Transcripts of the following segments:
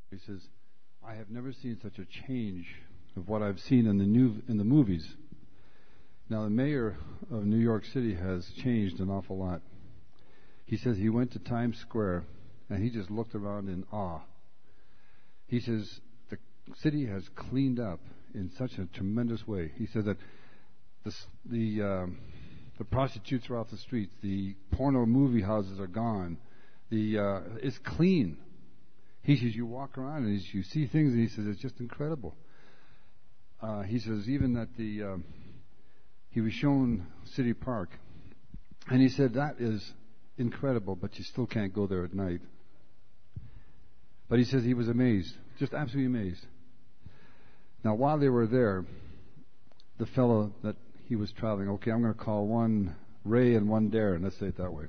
He says, I have never seen such a change of what I've seen in the movies. Now, the mayor of New York City has changed an awful lot. He says he went to Times Square and he just looked around in awe. He says the city has cleaned up in such a tremendous way. He said that the prostitutes are off the streets, the porno movie houses are gone. It's clean. He says you walk around and you see things, and he says it's just incredible. He says even that he was shown City Park, and he said that is incredible, but you still can't go there at night. But he says he was amazed, just absolutely amazed. Now, while they were there, the fellow that he was traveling, okay, I'm going to call one Ray and one Darren, let's say it that way.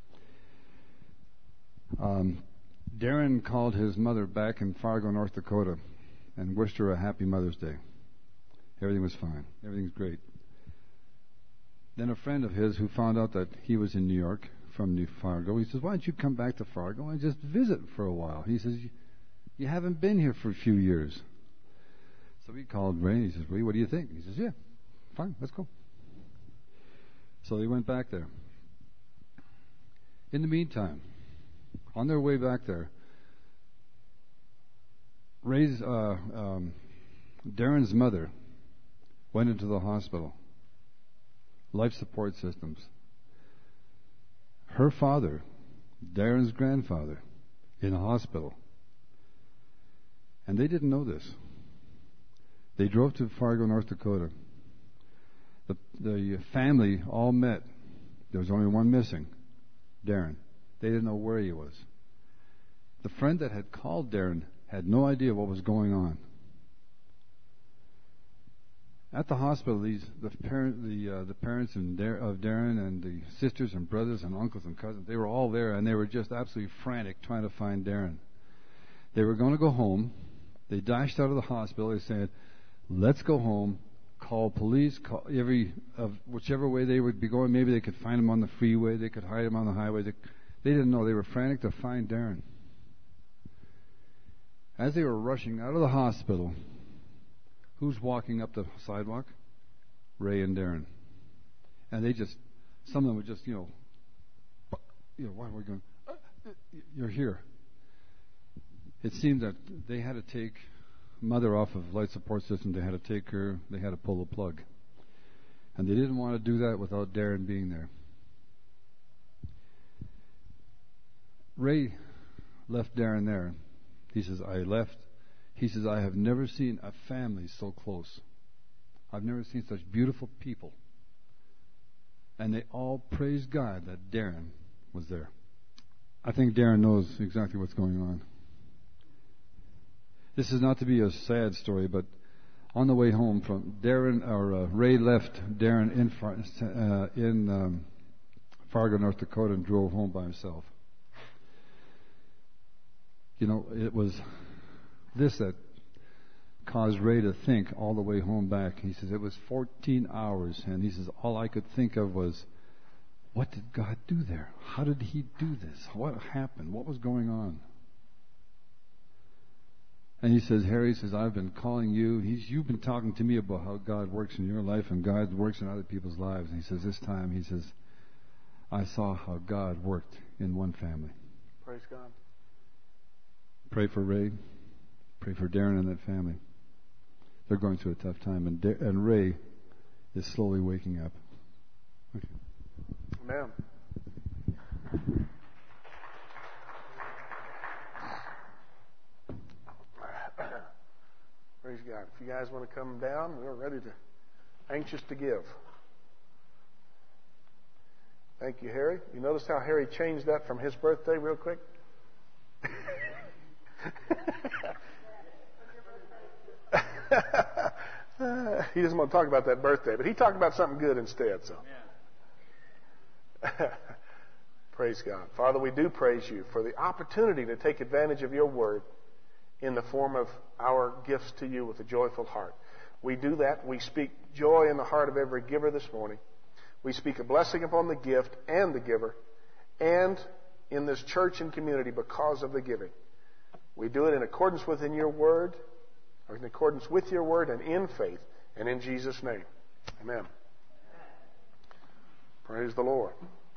Darren called his mother back in Fargo, North Dakota, and wished her a happy Mother's Day. Everything was fine. Everything's great. Then a friend of his who found out that he was in New York from New Fargo, he says, why don't you come back to Fargo and just visit for a while? He says, you haven't been here for a few years. So he called Ray and he says, Ray, what do you think? He says, yeah, fine, let's go. So they went back there. In the meantime, on their way back there, Darren's mother went into the hospital, life support systems. Her father, Darren's grandfather, in a hospital. And they didn't know this. They drove to Fargo, North Dakota. The family all met. There was only one missing, Darren. They didn't know where he was. The friend that had called Darren had no idea what was going on. At the hospital, the parents of Darren and the sisters and brothers and uncles and cousins, they were all there, and they were just absolutely frantic trying to find Darren. They were going to go home. They dashed out of the hospital. They said, let's go home, call police, whichever way they would be going. Maybe they could find him on the freeway. They could hide him on the highway. They didn't know. They were frantic to find Darren. As they were rushing out of the hospital, who's walking up the sidewalk? Ray and Darren. And some of them were just, why are we going? You're here. It seemed that they had to take Mother off of life support system. They had to take her. They had to pull the plug. And they didn't want to do that without Darren being there. Ray left Darren there. He says, I left. He says, I have never seen a family so close. I've never seen such beautiful people. And they all praised God that Darren was there. I think Darren knows exactly what's going on. This is not to be a sad story, but on the way home from Ray left Darren in Fargo, North Dakota, and drove home by himself. It was this that caused Ray to think all the way home back. He says it was 14 hours, and he says all I could think of was, what did God do there? How did He do this? What happened? What was going on? And he says, Harry says, I've been calling you. You've been talking to me about how God works in your life and God works in other people's lives. And he says, this time, he says, I saw how God worked in one family. Praise God. Pray for Ray. Pray for Darren and that family. They're going through a tough time, and Ray is slowly waking up. Okay. Amen. Praise God. If you guys want to come down, we're anxious to give. Thank you, Harry. You notice how Harry changed that from his birthday real quick? He doesn't want to talk about that birthday, but he talked about something good instead. So, praise God. Father, we do praise you for the opportunity to take advantage of your word in the form of our gifts to you with a joyful heart. We do that. We speak joy in the heart of every giver this morning. We speak a blessing upon the gift and the giver and in this church and community because of the giving. We do it in accordance with your word, or in accordance with your word and in faith, and in Jesus' name. Amen. Praise the Lord.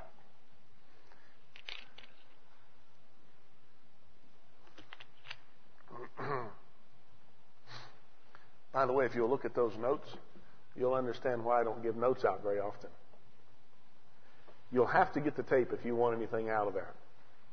By the way, if you'll look at those notes, you'll understand why I don't give notes out very often. You'll have to get the tape if you want anything out of there.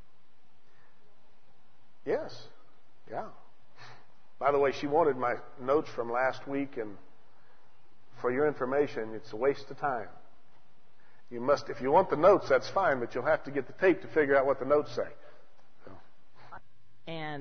Yes. Yeah. By the way, she wanted my notes from last week, and for your information, it's a waste of time. You must, if you want the notes, that's fine, but you'll have to get the tape to figure out what the notes say. So. And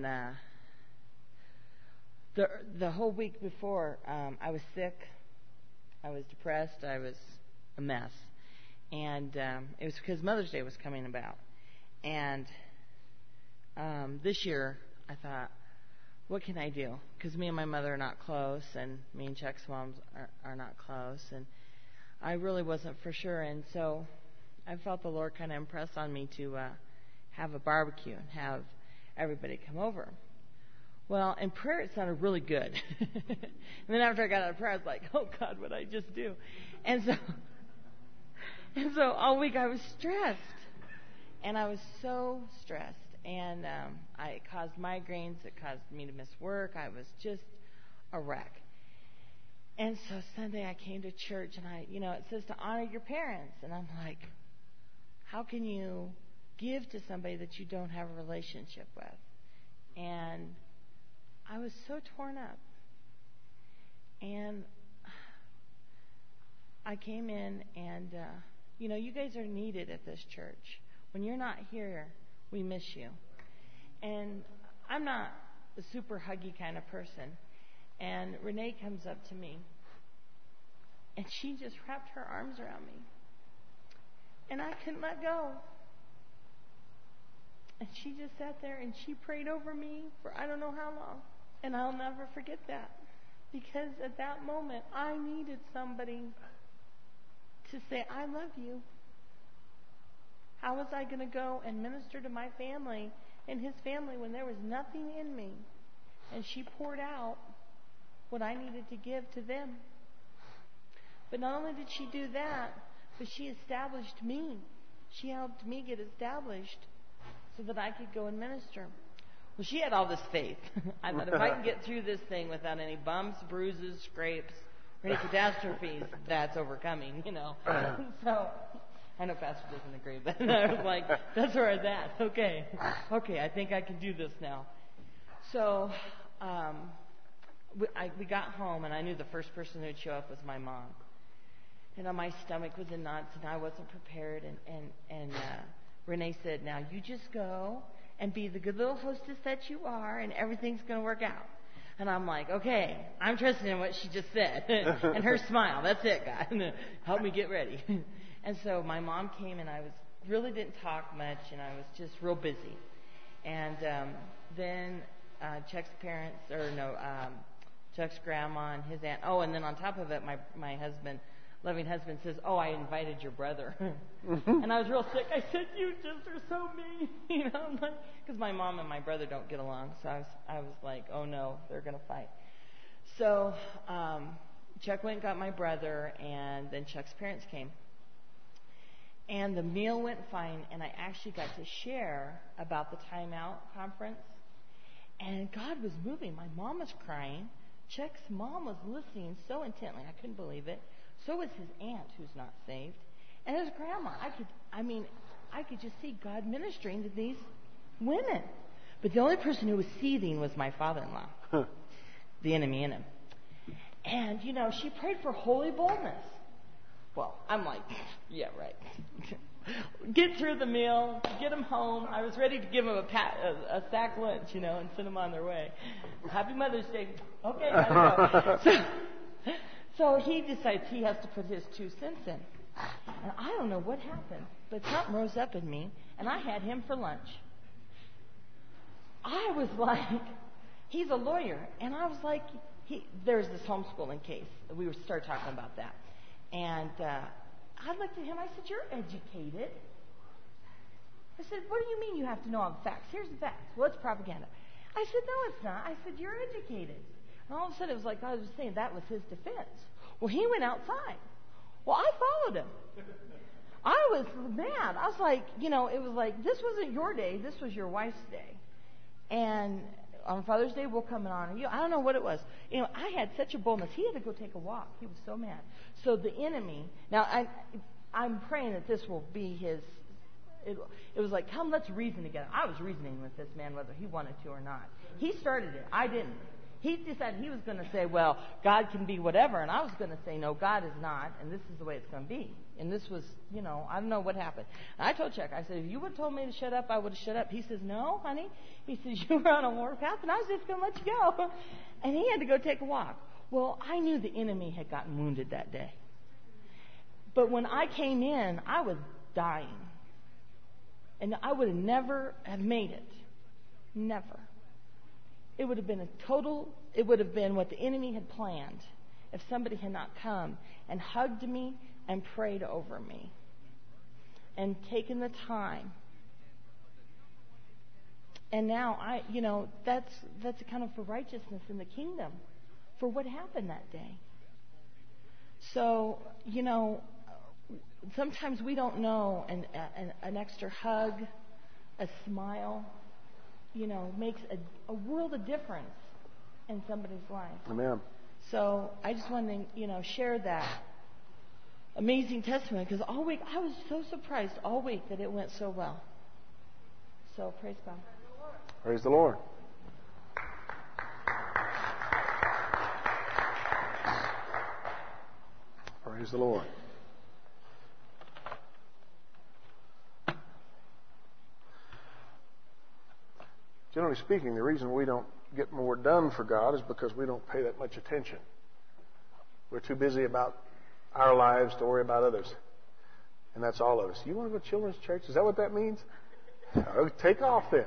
the whole week before, I was sick. I was depressed. I was a mess. And it was because Mother's Day was coming about. And this year, I thought, what can I do? Because me and my mother are not close, and me and Chuck's moms are not close. And I really wasn't for sure. And so I felt the Lord kind of impress on me to have a barbecue and have everybody come over. Well, in prayer, it sounded really good. And then after I got out of prayer, I was like, oh, God, what did I just do? And so all week I was stressed. And I was so stressed. And it caused migraines. It caused me to miss work. I was just a wreck. And so Sunday I came to church, and it says to honor your parents. And I'm like, how can you give to somebody that you don't have a relationship with? And I was so torn up. And I came in, and, you guys are needed at this church. When you're not here, we miss you. And I'm not a super huggy kind of person. And Renee comes up to me, and she just wrapped her arms around me. And I couldn't let go. And she just sat there, and she prayed over me for I don't know how long. And I'll never forget that. Because at that moment, I needed somebody to say, I love you. How was I going to go and minister to my family and his family when there was nothing in me? And she poured out what I needed to give to them. But not only did she do that, but she established me. She helped me get established so that I could go and minister. Well, she had all this faith. I thought, if I can get through this thing without any bumps, bruises, scrapes, or any catastrophes, that's overcoming, So I know Pastor doesn't agree, but I was like, that's where I was at. Okay, I think I can do this now. So we got home, and I knew the first person who would show up was my mom. And my stomach was in knots, and I wasn't prepared. And Renee said, now you just go and be the good little hostess that you are, and everything's going to work out. And I'm like, okay, I'm trusting in what she just said. And her smile, that's it, God. Help me get ready. And so my mom came, and I really didn't talk much, and I was just real busy. And then Chuck's parents, Chuck's grandma and his aunt. Oh, and then on top of it, my husband, loving husband, says, oh, I invited your brother. And I was real sick. I said, you just are so mean, because my mom and my brother don't get along. So I was like, oh no, they're going to fight. So Chuck went and got my brother, and then Chuck's parents came. And the meal went fine, and I actually got to share about the Time Out conference. And God was moving. My mom was crying. Chuck's mom was listening so intently. I couldn't believe it. So was his aunt, who's not saved. And his grandma. I could just see God ministering to these women. But the only person who was seething was my father-in-law. The enemy in him. And, she prayed for holy boldness. Well, I'm like, yeah, right. Get through the meal, get them home. I was ready to give them a sack lunch, and send them on their way. Happy Mother's Day. Okay, gotta go. So he decides he has to put his 2 cents in. And I don't know what happened, but something rose up in me, and I had him for lunch. I was like, he's a lawyer, and I was like, there's this homeschooling case. We started talking about that. And I looked at him. I said, you're educated. I said, what do you mean you have to know all the facts? Here's the facts. Well, it's propaganda. I said, no, it's not. I said, you're educated. And all of a sudden, it was like God was saying that was his defense. Well, he went outside. Well, I followed him. I was mad. I was like, it was like, this wasn't your day. This was your wife's day. And on Father's Day, we'll come and honor you. I don't know what it was. I had such a boldness. He had to go take a walk. He was so mad. So the enemy, now I'm praying that this will be his, it was like, come, let's reason together. I was reasoning with this man whether he wanted to or not. He started it. I didn't. He decided he was going to say, well, God can be whatever. And I was going to say, no, God is not. And this is the way it's going to be. And this was, I don't know what happened. And I told Chuck, I said, if you would have told me to shut up, I would have shut up. He says, no, honey. He says, you were on a warpath, and I was just going to let you go. And he had to go take a walk. Well, I knew the enemy had gotten wounded that day. But when I came in, I was dying. And I would have never have made it. Never. It would have been it would have been what the enemy had planned if somebody had not come and hugged me and prayed over me and taken the time. And now that's accounted for righteousness in the kingdom for what happened that day. So, sometimes we don't know an extra hug, a smile, makes a world of difference in somebody's life. Amen. So I just wanted to, share that amazing testimony, because all week I was so surprised all week that it went so well. So praise God. Praise the Lord. Praise the Lord. Generally speaking, the reason we don't get more done for God is because we don't pay that much attention. We're too busy about our lives to worry about others. And that's all of us. You want to go to children's church? Is that what that means? Oh, take off then.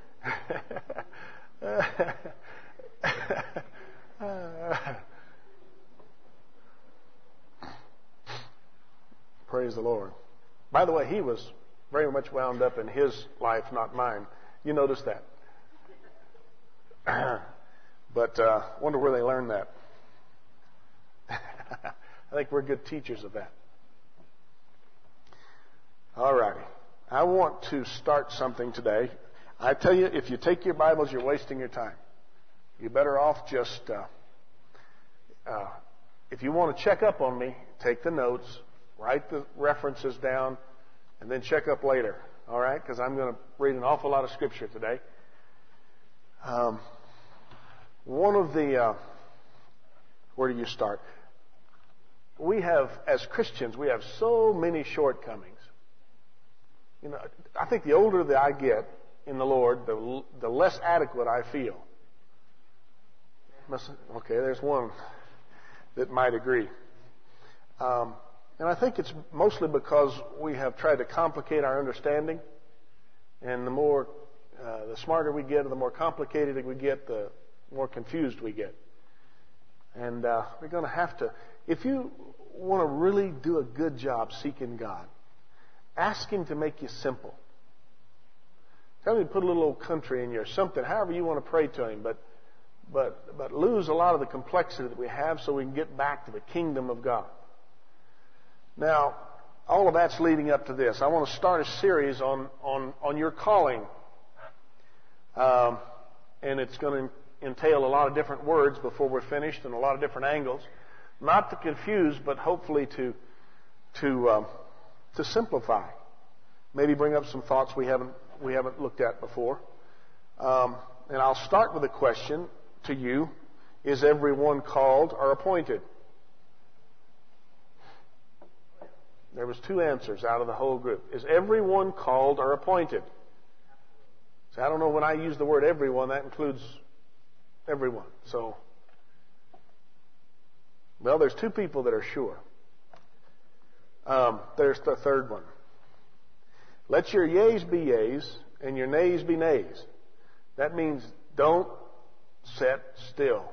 Praise the Lord. By the way, he was very much wound up in his life, not mine. You noticed that. But wonder where they learned that. I think we're good teachers of that. All righty. I want to start something today. I tell you, if you take your Bibles, you're wasting your time. You're better off just, if you want to check up on me, take the notes, write the references down, and then check up later. All right? Because I'm going to read an awful lot of Scripture today. One of the, where do you start? We have, as Christians, we have so many shortcomings. I think the older that I get in the Lord, the less adequate I feel. Okay, there's one that might agree. And I think it's mostly because we have tried to complicate our understanding. And the smarter we get, the more complicated we get, the more confused we get. And we're going to have to, if you want to really do a good job seeking God, ask Him to make you simple. Tell Him to put a little old country in you or something, however you want to pray to Him, but lose a lot of the complexity that we have so we can get back to the kingdom of God. Now, all of that's leading up to this. I want to start a series on your calling. And it's going to entail a lot of different words before we're finished and a lot of different angles. Not to confuse, but hopefully to simplify. Maybe bring up some thoughts we haven't looked at before. And I'll start with a question to you. Is everyone called or appointed? There was 2 answers out of the whole group. Is everyone called or appointed? So I don't know when I use the word everyone, that includes everyone. So, well, there's 2 people that are sure. There's the third one. Let your yeas be yeas and your nays be nays. That means don't sit still.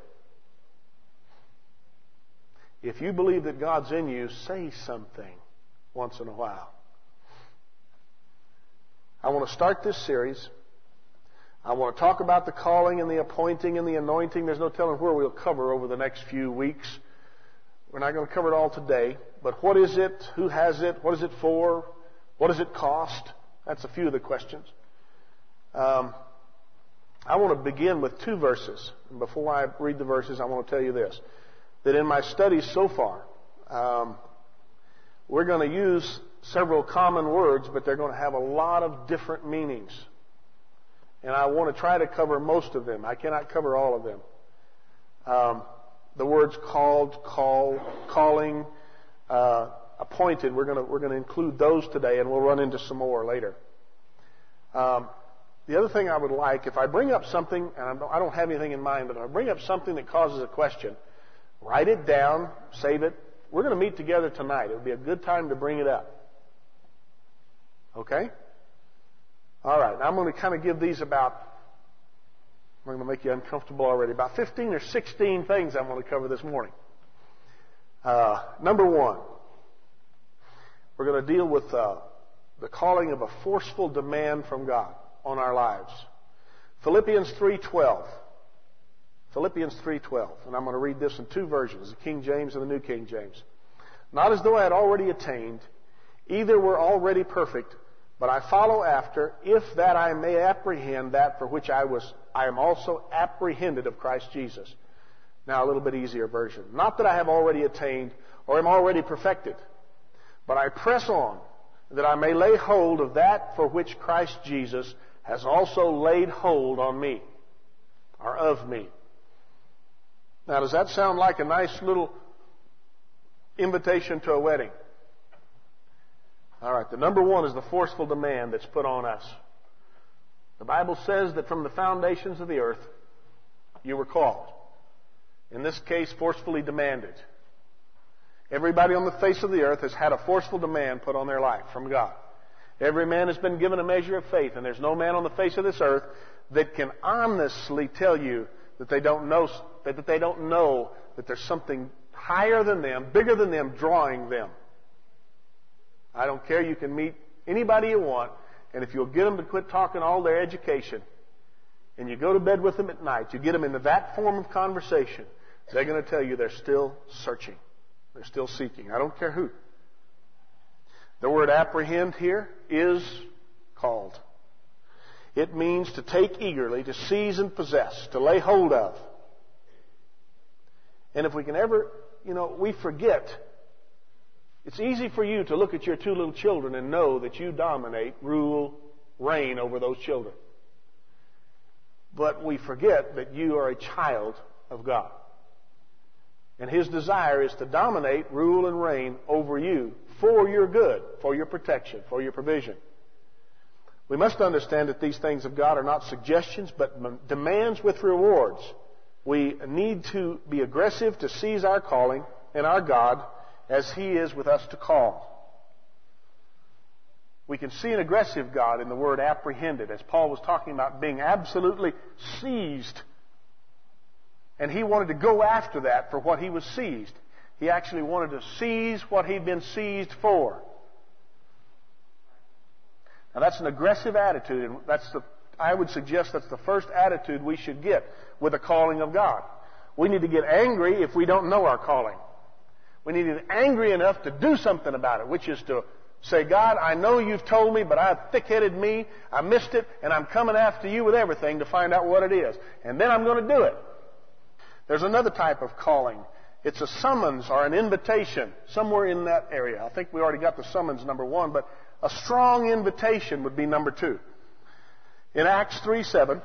If you believe that God's in you, say something once in a while. I want to start this series I want to talk about the calling and the appointing and the anointing. There's no telling where we'll cover over the next few weeks. We're not going to cover it all today. But what is it? Who has it? What is it for? What does it cost? That's a few of the questions. I want to begin with 2 verses. And before I read the verses, I want to tell you this. That in my studies so far, we're going to use several common words, but they're going to have a lot of different meanings. And I want to try to cover most of them. I cannot cover all of them. The words called, calling, appointed, we're going to include those today, and we'll run into some more later. The other thing I would like, if I bring up something, and I don't have anything in mind, but if I bring up something that causes a question, write it down, save it. We're going to meet together tonight. It would be a good time to bring it up. Okay? All right. Now I'm going to kind of give these I'm going to make you uncomfortable already, about 15 or 16 things I'm going to cover this morning. Number 1, we're going to deal with the calling of a forceful demand from God on our lives. Philippians 3:12. Philippians 3:12. And I'm going to read this in 2 versions, the King James and the New King James. Not as though I had already attained, either were already perfect, but I follow after, if that I may apprehend that for which I am also apprehended of Christ Jesus. Now a little bit easier version. Not that I have already attained or am already perfected, but I press on that I may lay hold of that for which Christ Jesus has also laid hold on me, or of me. Now does that sound like a nice little invitation to a wedding? All right, the number 1 is the forceful demand that's put on us. The Bible says that from the foundations of the earth, you were called. In this case, forcefully demanded. Everybody on the face of the earth has had a forceful demand put on their life from God. Every man has been given a measure of faith, and there's no man on the face of this earth that can honestly tell you that they don't know that there's something higher than them, bigger than them, drawing them. I don't care. You can meet anybody you want, and if you'll get them to quit talking all their education, and you go to bed with them at night, you get them into that form of conversation, they're going to tell you they're still searching. They're still seeking. I don't care who. The word apprehend here is called. It means to take eagerly, to seize and possess, to lay hold of. And if we can ever, we forget. It's easy for you to look at your 2 little children and know that you dominate, rule, reign over those children. But we forget that you are a child of God. And His desire is to dominate, rule, and reign over you for your good, for your protection, for your provision. We must understand that these things of God are not suggestions, but demands with rewards. We need to be aggressive to seize our calling and our God as He is with us to call. We can see an aggressive God in the word apprehended, as Paul was talking about being absolutely seized. And he wanted to go after that for what he was seized. He actually wanted to seize what he'd been seized for. Now that's an aggressive attitude, and I would suggest that's the first attitude we should get with the calling of God. We need to get angry if we don't know our calling. We need to get angry enough to do something about it, which is to say, God, I know you've told me, but I thick-headed me, I missed it, and I'm coming after you with everything to find out what it is. And then I'm going to do it. There's another type of calling. It's a summons or an invitation, somewhere in that area. I think we already got the summons, number 1, but a strong invitation would be number 2. In Acts 3:7,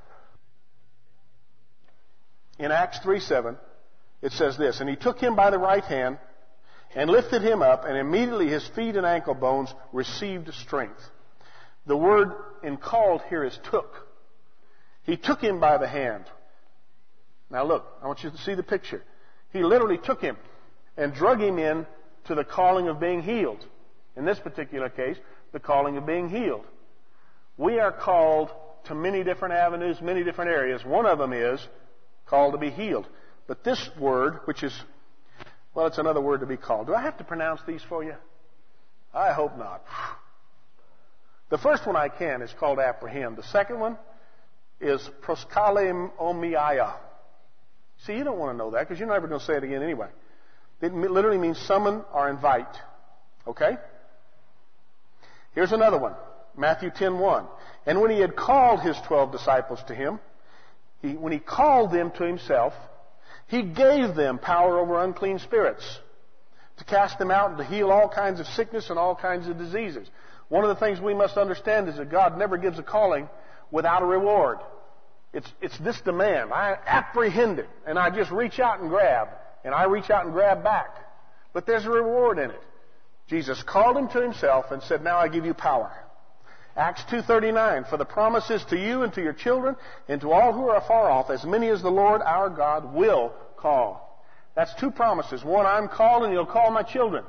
it says this, and he took him by the right hand and lifted him up, and immediately his feet and ankle bones received strength. The word in called here is took. He took him by the hand. Now look, I want you to see the picture. He literally took him and drug him in to the calling of being healed. In this particular case, the calling of being healed. We are called to many different avenues, many different areas. One of them is called to be healed. But this word, which is, well, it's another word to be called. Do I have to pronounce these for you? I hope not. The first one I can is called apprehend. The second one, is proskaleomia. See, you don't want to know that because you're never going to say it again anyway. It literally means summon or invite. Okay? Here's another one. Matthew 10:1. And when he had called his 12 disciples to him, when he called them to himself, he gave them power over unclean spirits to cast them out and to heal all kinds of sickness and all kinds of diseases. One of the things we must understand is that God never gives a calling without a reward. It's this demand. I apprehend it, and I just reach out and grab, and I reach out and grab back. But there's a reward in it. Jesus called him to himself and said, now I give you power. Acts 2:39, for the promise is to you and to your children and to all who are afar off, as many as the Lord our God will call. That's two promises. One, I'm called and you'll call my children.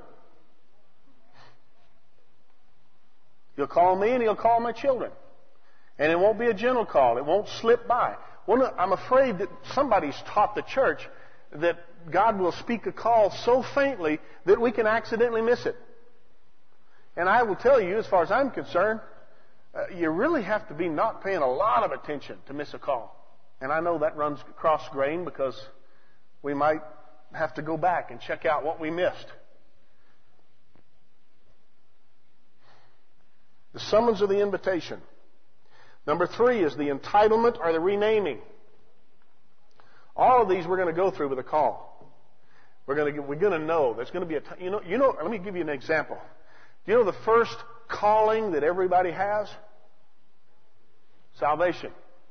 You'll call me and you'll call my children. And it won't be a gentle call. It won't slip by. I'm afraid that somebody's taught the church that God will speak a call so faintly that we can accidentally miss it. And I will tell you, as far as I'm concerned, you really have to be not paying a lot of attention to miss a call. And I know that runs cross-grain because we might have to go back and check out what we missed. The summons or the invitation. Number 3 is the entitlement or the renaming. All of these we're going to go through with a call. We're going to know there's going to be let me give you an example. Do you know the first calling that everybody has? Salvation.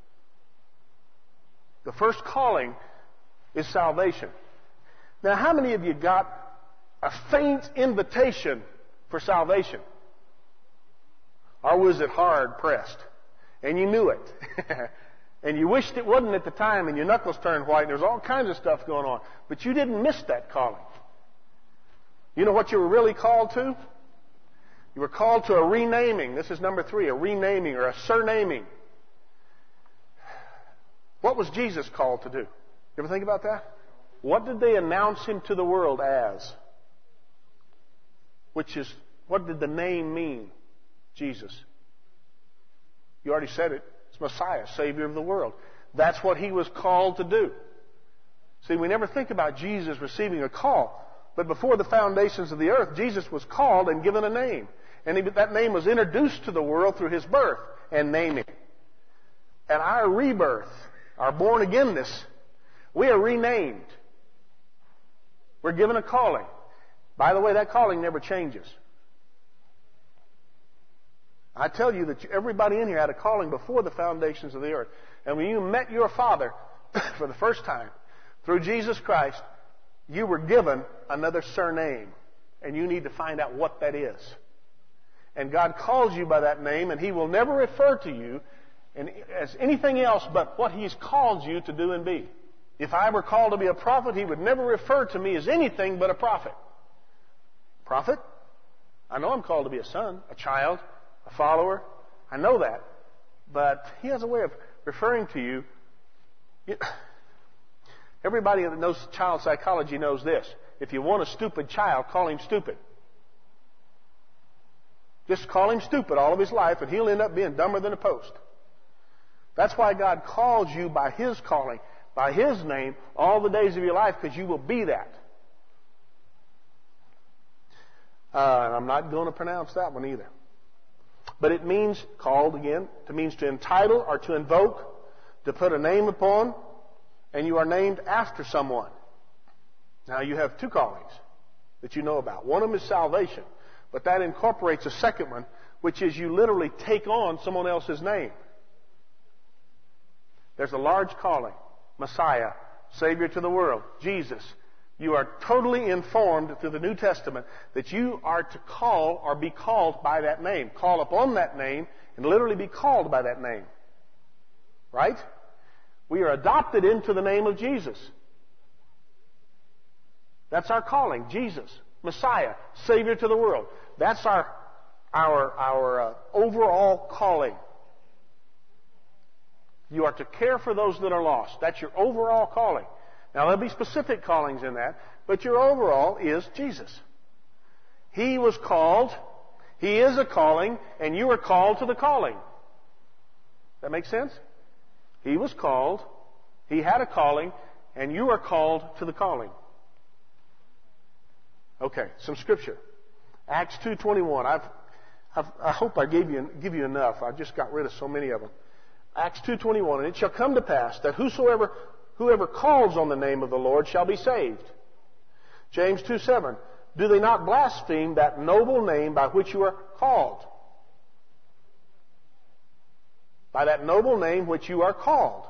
The first calling is salvation. Now, how many of you got a faint invitation for salvation? Or was it hard pressed? And you knew it. And you wished it wasn't at the time, and your knuckles turned white, and there was all kinds of stuff going on. But you didn't miss that calling. You know what you were really called to? You were called to a renaming. This is number 3, a renaming or a surnaming. What was Jesus called to do? You ever think about that? What did they announce him to the world as? What did the name mean? Jesus. You already said it. It's Messiah, Savior of the world. That's what he was called to do. See, we never think about Jesus receiving a call. But before the foundations of the earth, Jesus was called and given a name. And that name was introduced to the world through his birth and naming. At our rebirth, our born-againness, we are renamed. We're given a calling. By the way, that calling never changes. I tell you that everybody in here had a calling before the foundations of the earth. And when you met your Father for the first time through Jesus Christ, you were given another surname. And you need to find out what that is. And God calls you by that name, and he will never refer to you as anything else but what he's called you to do and be. If I were called to be a prophet, he would never refer to me as anything but a prophet. Prophet? I know I'm called to be a son, a child, a follower. I know that. But he has a way of referring to you. Everybody that knows child psychology knows this. If you want a stupid child, call him stupid. Just call him stupid all of his life, and he'll end up being dumber than a post. That's why God calls you by his calling, by his name, all the days of your life, because you will be that. And I'm not going to pronounce that one either. But it means, called again, it means to entitle or to invoke, to put a name upon, and you are named after someone. Now you have 2 callings that you know about. One of them is salvation, but that incorporates a second one, which is you literally take on someone else's name. There's a large calling. Messiah, Savior to the world, Jesus. You are totally informed through the New Testament that you are to call or be called by that name. Call upon that name and literally be called by that name. Right? We are adopted into the name of Jesus. That's our calling. Jesus, Messiah, Savior to the world. That's our overall calling. You are to care for those that are lost. That's your overall calling. Now, there'll be specific callings in that, but your overall is Jesus. He was called, he is a calling, and you are called to the calling. That make sense? He was called. He had a calling, and you are called to the calling. Okay, some scripture. Acts 2:21. I hope I give you enough. I just got rid of so many of them. Acts 2:21. And it shall come to pass that whoever calls on the name of the Lord shall be saved. James 2:7. Do they not blaspheme that noble name by which you are called? By that noble name which you are called.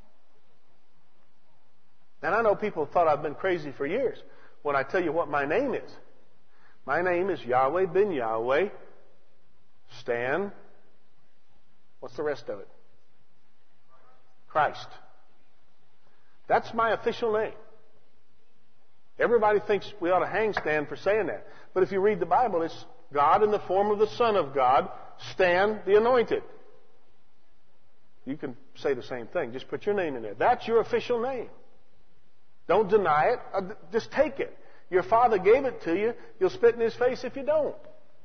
And I know people thought I've been crazy for years when I tell you what my name is. My name is Yahweh ben Yahweh Stan. What's the rest of it? Christ. That's my official name. Everybody thinks we ought to hang Stan for saying that. But if you read the Bible, it's God in the form of the Son of God, Stan the Anointed. You can say the same thing. Just put your name in there. That's your official name. Don't deny it. Just take it. Your Father gave it to you. You'll spit in His face if you don't.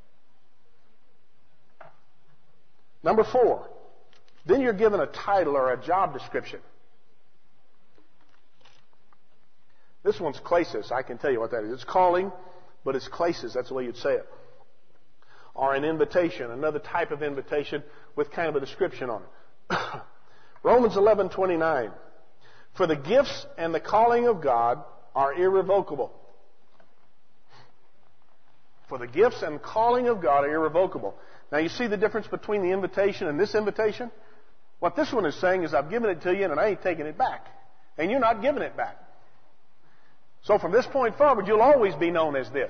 Number 4. Then you're given a title or a job description. This one's klesis. I can tell you what that is. It's calling, but it's klesis. That's the way you'd say it. Or an invitation, another type of invitation with kind of a description on it. Romans 11:29. For the gifts and the calling of God are irrevocable. For the gifts and calling of God are irrevocable. Now you see the difference between the invitation and this invitation? What this one is saying is I've given it to you and I ain't taking it back. And you're not giving it back. So from this point forward, you'll always be known as this.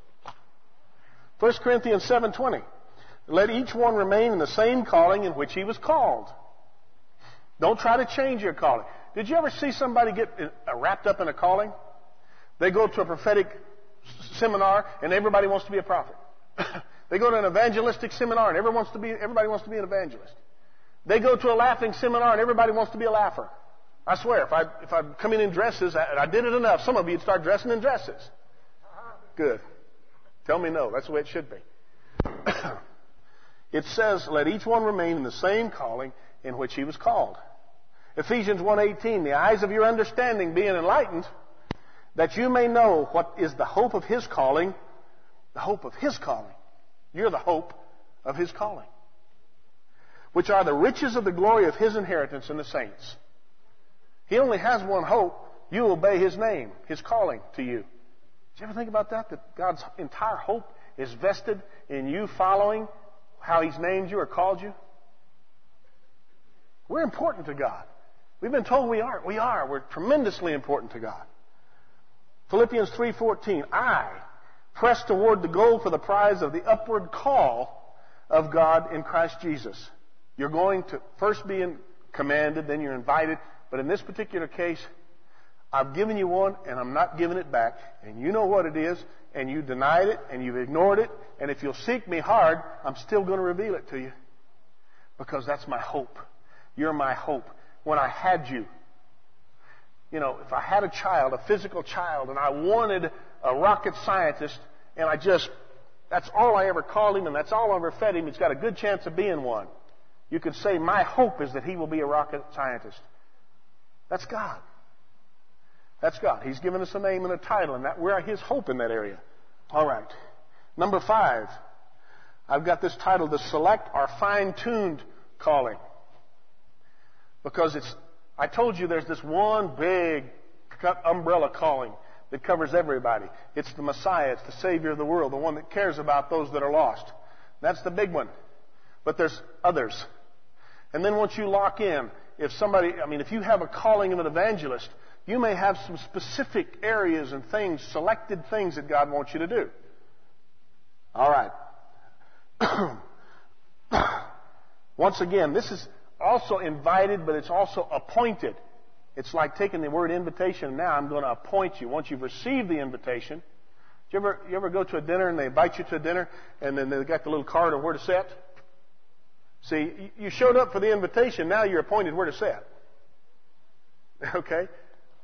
1 Corinthians 7:20. Let each one remain in the same calling in which he was called. Don't try to change your calling. Did you ever see somebody get wrapped up in a calling? They go to a prophetic seminar and everybody wants to be a prophet. They go to an evangelistic seminar and everybody wants to be an evangelist. They go to a laughing seminar and everybody wants to be a laugher. I swear, if I come in dresses, and I did it enough, some of you'd start dressing in dresses. Good. Tell me no. That's the way it should be. It says, let each one remain in the same calling in which he was called. Ephesians 1:18, the eyes of your understanding being enlightened, that you may know what is the hope of his calling. The hope of his calling. You're the hope of his calling. Which are the riches of the glory of his inheritance in the saints. He only has one hope. You obey his name, his calling to you. Did you ever think about that? That God's entire hope is vested in you following how he's named you or called you? We're important to God. We've been told we aren't. We are. We're tremendously important to God. Philippians 3:14. I press toward the goal for the prize of the upward call of God in Christ Jesus. You're going to first be commanded, then you're invited. But in this particular case, I've given you one and I'm not giving it back. And you know what it is. And you denied it and you've ignored it. And if you'll seek me hard, I'm still going to reveal it to you. Because that's my hope. You're my hope. When I had you, if I had a child, a physical child, and I wanted a rocket scientist, and that's all I ever called him and that's all I ever fed him, he's got a good chance of being one. You could say, my hope is that he will be a rocket scientist. That's God. That's God. He's given us a name and a title, and we're his hope in that area. All right. Number 5. I've got this title, the select or fine-tuned calling. Because I told you there's this one big umbrella calling that covers everybody. It's the Messiah. It's the Savior of the world, the one that cares about those that are lost. That's the big one. But there's others. And then once you lock in, if you have a calling of an evangelist, you may have some specific areas and things, selected things that God wants you to do. All right. Once again, this is also invited, but it's also appointed. It's like taking the word invitation. Now I'm going to appoint you. Once you've received the invitation, you ever go to a dinner and they invite you to a dinner and then they got the little card on where to sit? See, you showed up for the invitation. Now you're appointed where to sit. Okay?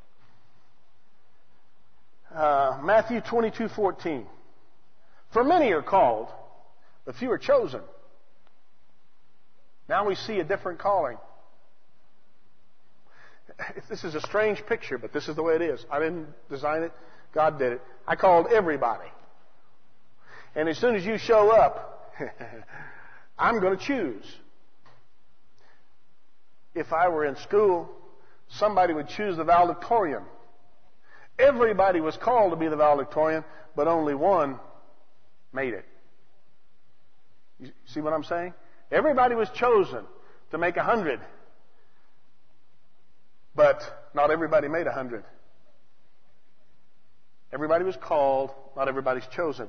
Matthew 22:14. For many are called, but few are chosen. Now we see a different calling. this is a strange picture, but this is the way it is. I didn't design it. God did it. I called everybody. And as soon as you show up, I'm going to choose. If I were in school, somebody would choose the valedictorian. Everybody was called to be the valedictorian, but only one made it. You see what I'm saying? Everybody was chosen to make 100, but not everybody made 100. Everybody was called, not everybody's chosen.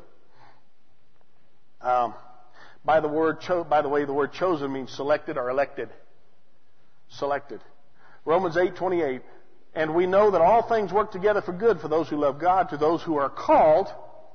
By the way, the word chosen means selected or elected. Selected. Romans 8:28. And we know that all things work together for good for those who love God, to those who are called,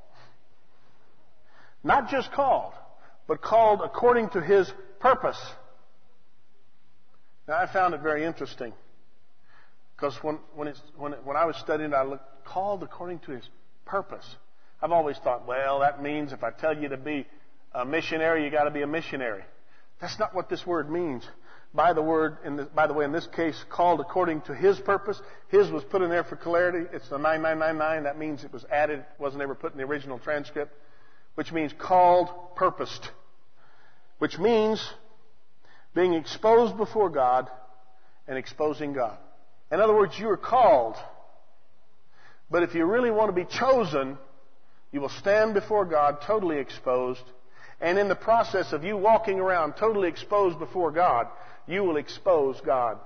not just called, but called according to His purpose. Now, I found it very interesting, because when I was studying, I looked, called according to His purpose. I've always thought, well, that means if I tell you to be a missionary, you got to be a missionary. That's not what this word means. By the way, in this case, called according to His purpose. His was put in there for clarity. It's the 9999. That means it was added. It wasn't ever put in the original transcript. Which means called, purposed. Which means being exposed before God and exposing God. In other words, you are called. But if you really want to be chosen, you will stand before God totally exposed. And in the process of you walking around totally exposed before God, you will expose God.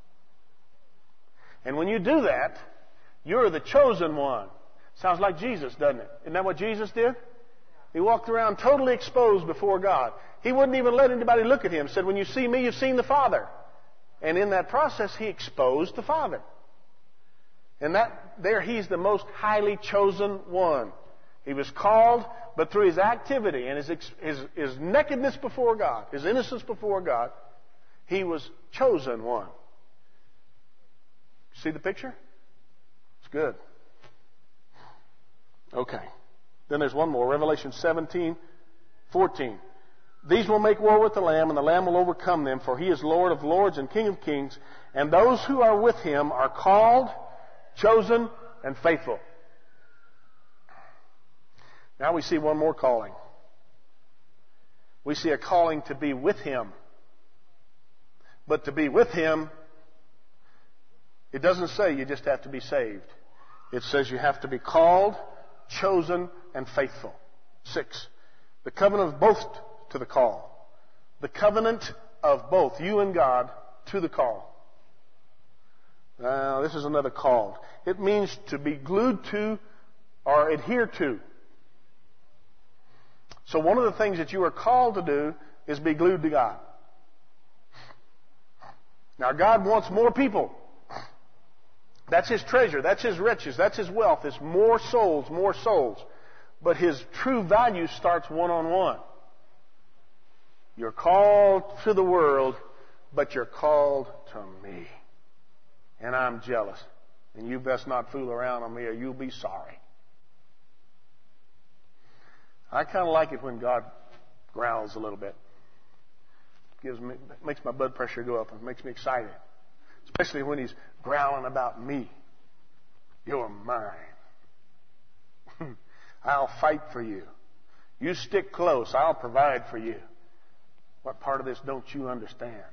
And when you do that, you're the chosen one. Sounds like Jesus, doesn't it? Isn't that what Jesus did? He walked around totally exposed before God. He wouldn't even let anybody look at Him. He said, when you see me, you've seen the Father. And in that process, He exposed the Father. And there He's the most highly chosen one. He was called, but through His activity and His nakedness before God, His innocence before God, He was chosen one. See the picture? It's good. Okay. Then there's one more. Revelation 17:14. These will make war with the Lamb, and the Lamb will overcome them, for He is Lord of lords and King of kings, and those who are with Him are called, chosen, and faithful. Now we see one more calling. We see a calling to be with Him. But to be with Him, it doesn't say you just have to be saved. It says you have to be called, chosen, and faithful. 6. The covenant of both to the call. The covenant of both, you and God, to the call. Now, this is another call. It means to be glued to or adhere to. So one of the things that you are called to do is be glued to God. Now, God wants more people. That's His treasure. That's His riches. That's His wealth. It's more souls, more souls. But His true value starts one-on-one. You're called to the world, but you're called to me. And I'm jealous. And you best not fool around on me or you'll be sorry. I kind of like it when God growls a little bit. Makes my blood pressure go up and makes me excited. Especially when He's growling about me. You're mine. I'll fight for you. You stick close. I'll provide for you. What part of this don't you understand?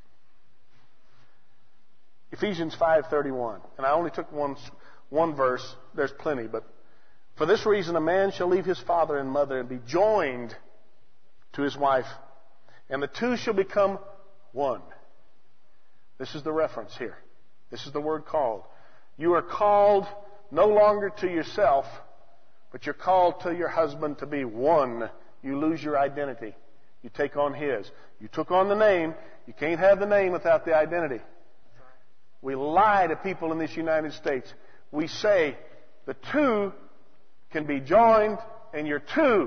Ephesians 5:31. And I only took one verse. There's plenty, but for this reason a man shall leave his father and mother and be joined to his wife, and the two shall become one. This is the reference here. This is the word called. You are called no longer to yourself, but you're called to your husband to be one. You lose your identity. You take on his. You took on the name. You can't have the name without the identity. We lie to people in this United States. We say the two can be joined and you're two.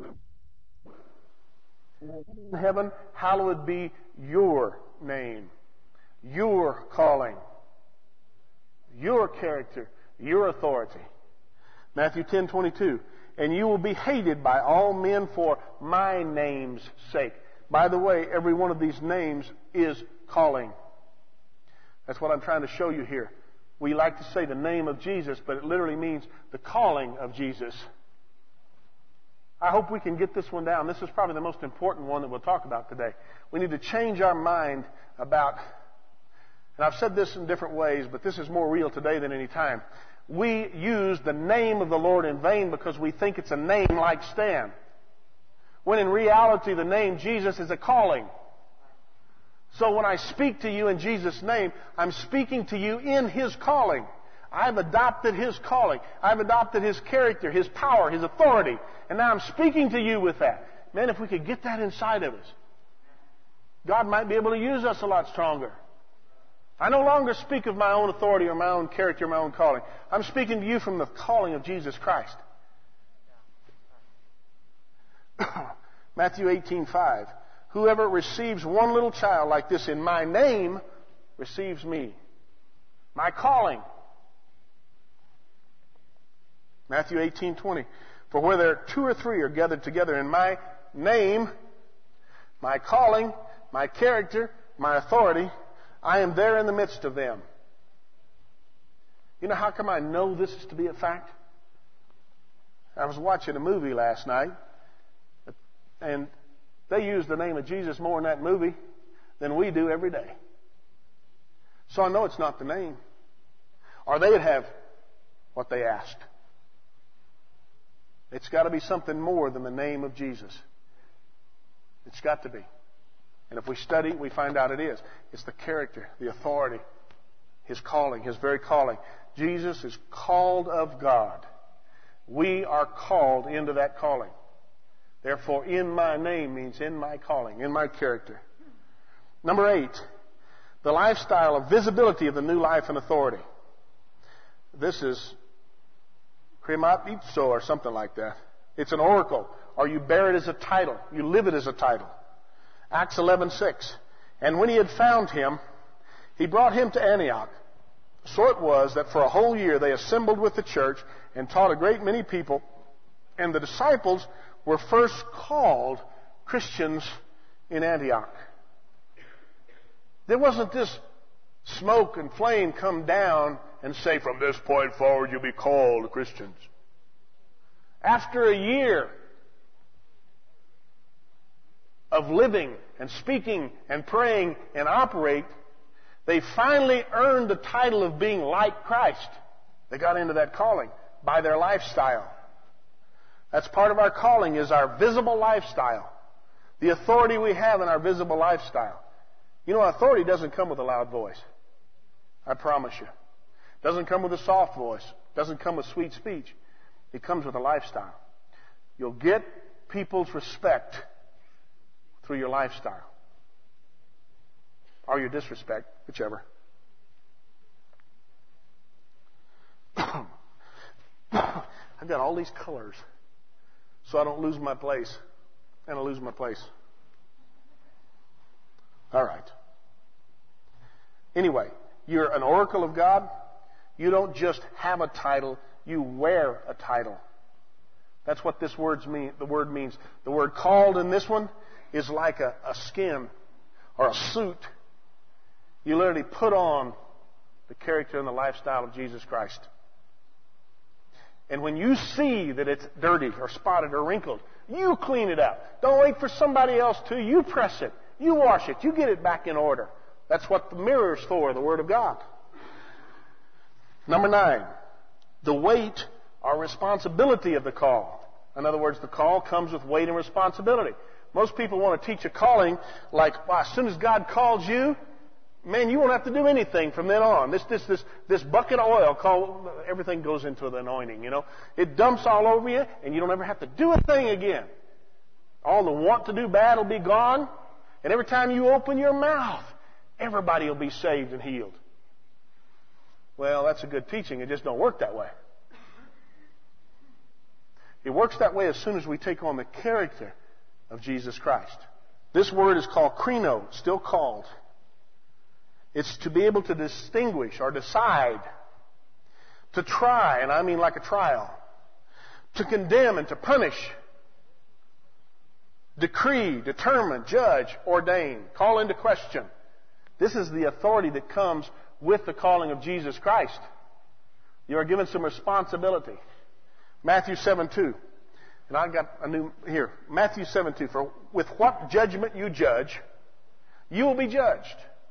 In heaven, hallowed be your name, your calling, your character, your authority. Matthew 10:22. And you will be hated by all men for my name's sake. By the way, every one of these names is calling. That's what I'm trying to show you here. We like to say the name of Jesus, but it literally means the calling of Jesus. I hope we can get this one down. This is probably the most important one that we'll talk about today. We need to change our mind about, and I've said this in different ways, but this is more real today than any time. We use the name of the Lord in vain because we think it's a name like Stan. When in reality, the name Jesus is a calling. So when I speak to you in Jesus' name, I'm speaking to you in His calling. I've adopted His calling. I've adopted His character, His power, His authority. And now I'm speaking to you with that. Man, if we could get that inside of us, God might be able to use us a lot stronger. I no longer speak of my own authority or my own character or my own calling. I'm speaking to you from the calling of Jesus Christ. Matthew 18:5. Whoever receives one little child like this in my name receives me. My calling. Matthew 18:20. For where there 2 or 3 are gathered together in my name, my calling, my character, my authority, I am there in the midst of them. You know how come I know this is to be a fact? I was watching a movie last night, and they use the name of Jesus more in that movie than we do every day. So I know it's not the name. Or they'd have what they asked. It's got to be something more than the name of Jesus. It's got to be. And if we study, we find out it is. It's the character, the authority, His calling, His very calling. Jesus is called of God. We are called into that calling. Therefore, in my name means in my calling, in my character. Number 8, the lifestyle of visibility of the new life and authority. This is Kremat Ipso or something like that. It's an oracle, or you bear it as a title. You live it as a title. Acts 11:6. And when he had found him, he brought him to Antioch. So it was that for a whole year they assembled with the church and taught a great many people. And the disciples were first called Christians in Antioch. There wasn't this smoke and flame come down and say, from this point forward you'll be called Christians. After a year of living and speaking and praying and operate, they finally earned the title of being like Christ. They got into that calling by their lifestyle. That's part of our calling, is our visible lifestyle. The authority we have in our visible lifestyle. You know, authority doesn't come with a loud voice. I promise you. It doesn't come with a soft voice. It doesn't come with sweet speech. It comes with a lifestyle. You'll get people's respect through your lifestyle. Or your disrespect, whichever. I've got all these colors so I don't lose my place. And I lose my place. All right. Anyway, you're an oracle of God. You don't just have a title, you wear a title. That's what this word means. The word called in this one is like a skin or a suit. You literally put on the character and the lifestyle of Jesus Christ. And when you see that it's dirty or spotted or wrinkled, you clean it up. Don't wait for somebody else to. You press it. You wash it. You get it back in order. That's what the mirror's for, the Word of God. Number 9, the weight or responsibility of the call. In other words, the call comes with weight and responsibility. Most people want to teach a calling like, well, as soon as God calls you, man, you won't have to do anything from then on. This bucket of oil, everything goes into the anointing, you know. It dumps all over you, and you don't ever have to do a thing again. All the want to do bad will be gone, and every time you open your mouth, everybody will be saved and healed. Well, that's a good teaching. It just don't work that way. It works that way as soon as we take on the character of Jesus Christ. This word is called krino, still called. It's to be able to distinguish or decide, to try, and I mean like a trial, to condemn and to punish, decree, determine, judge, ordain, call into question. This is the authority that comes with the calling of Jesus Christ. You are given some responsibility. Matthew 7:2. And I've got a new here. Matthew 7:2. For with what judgment you judge, you will be judged.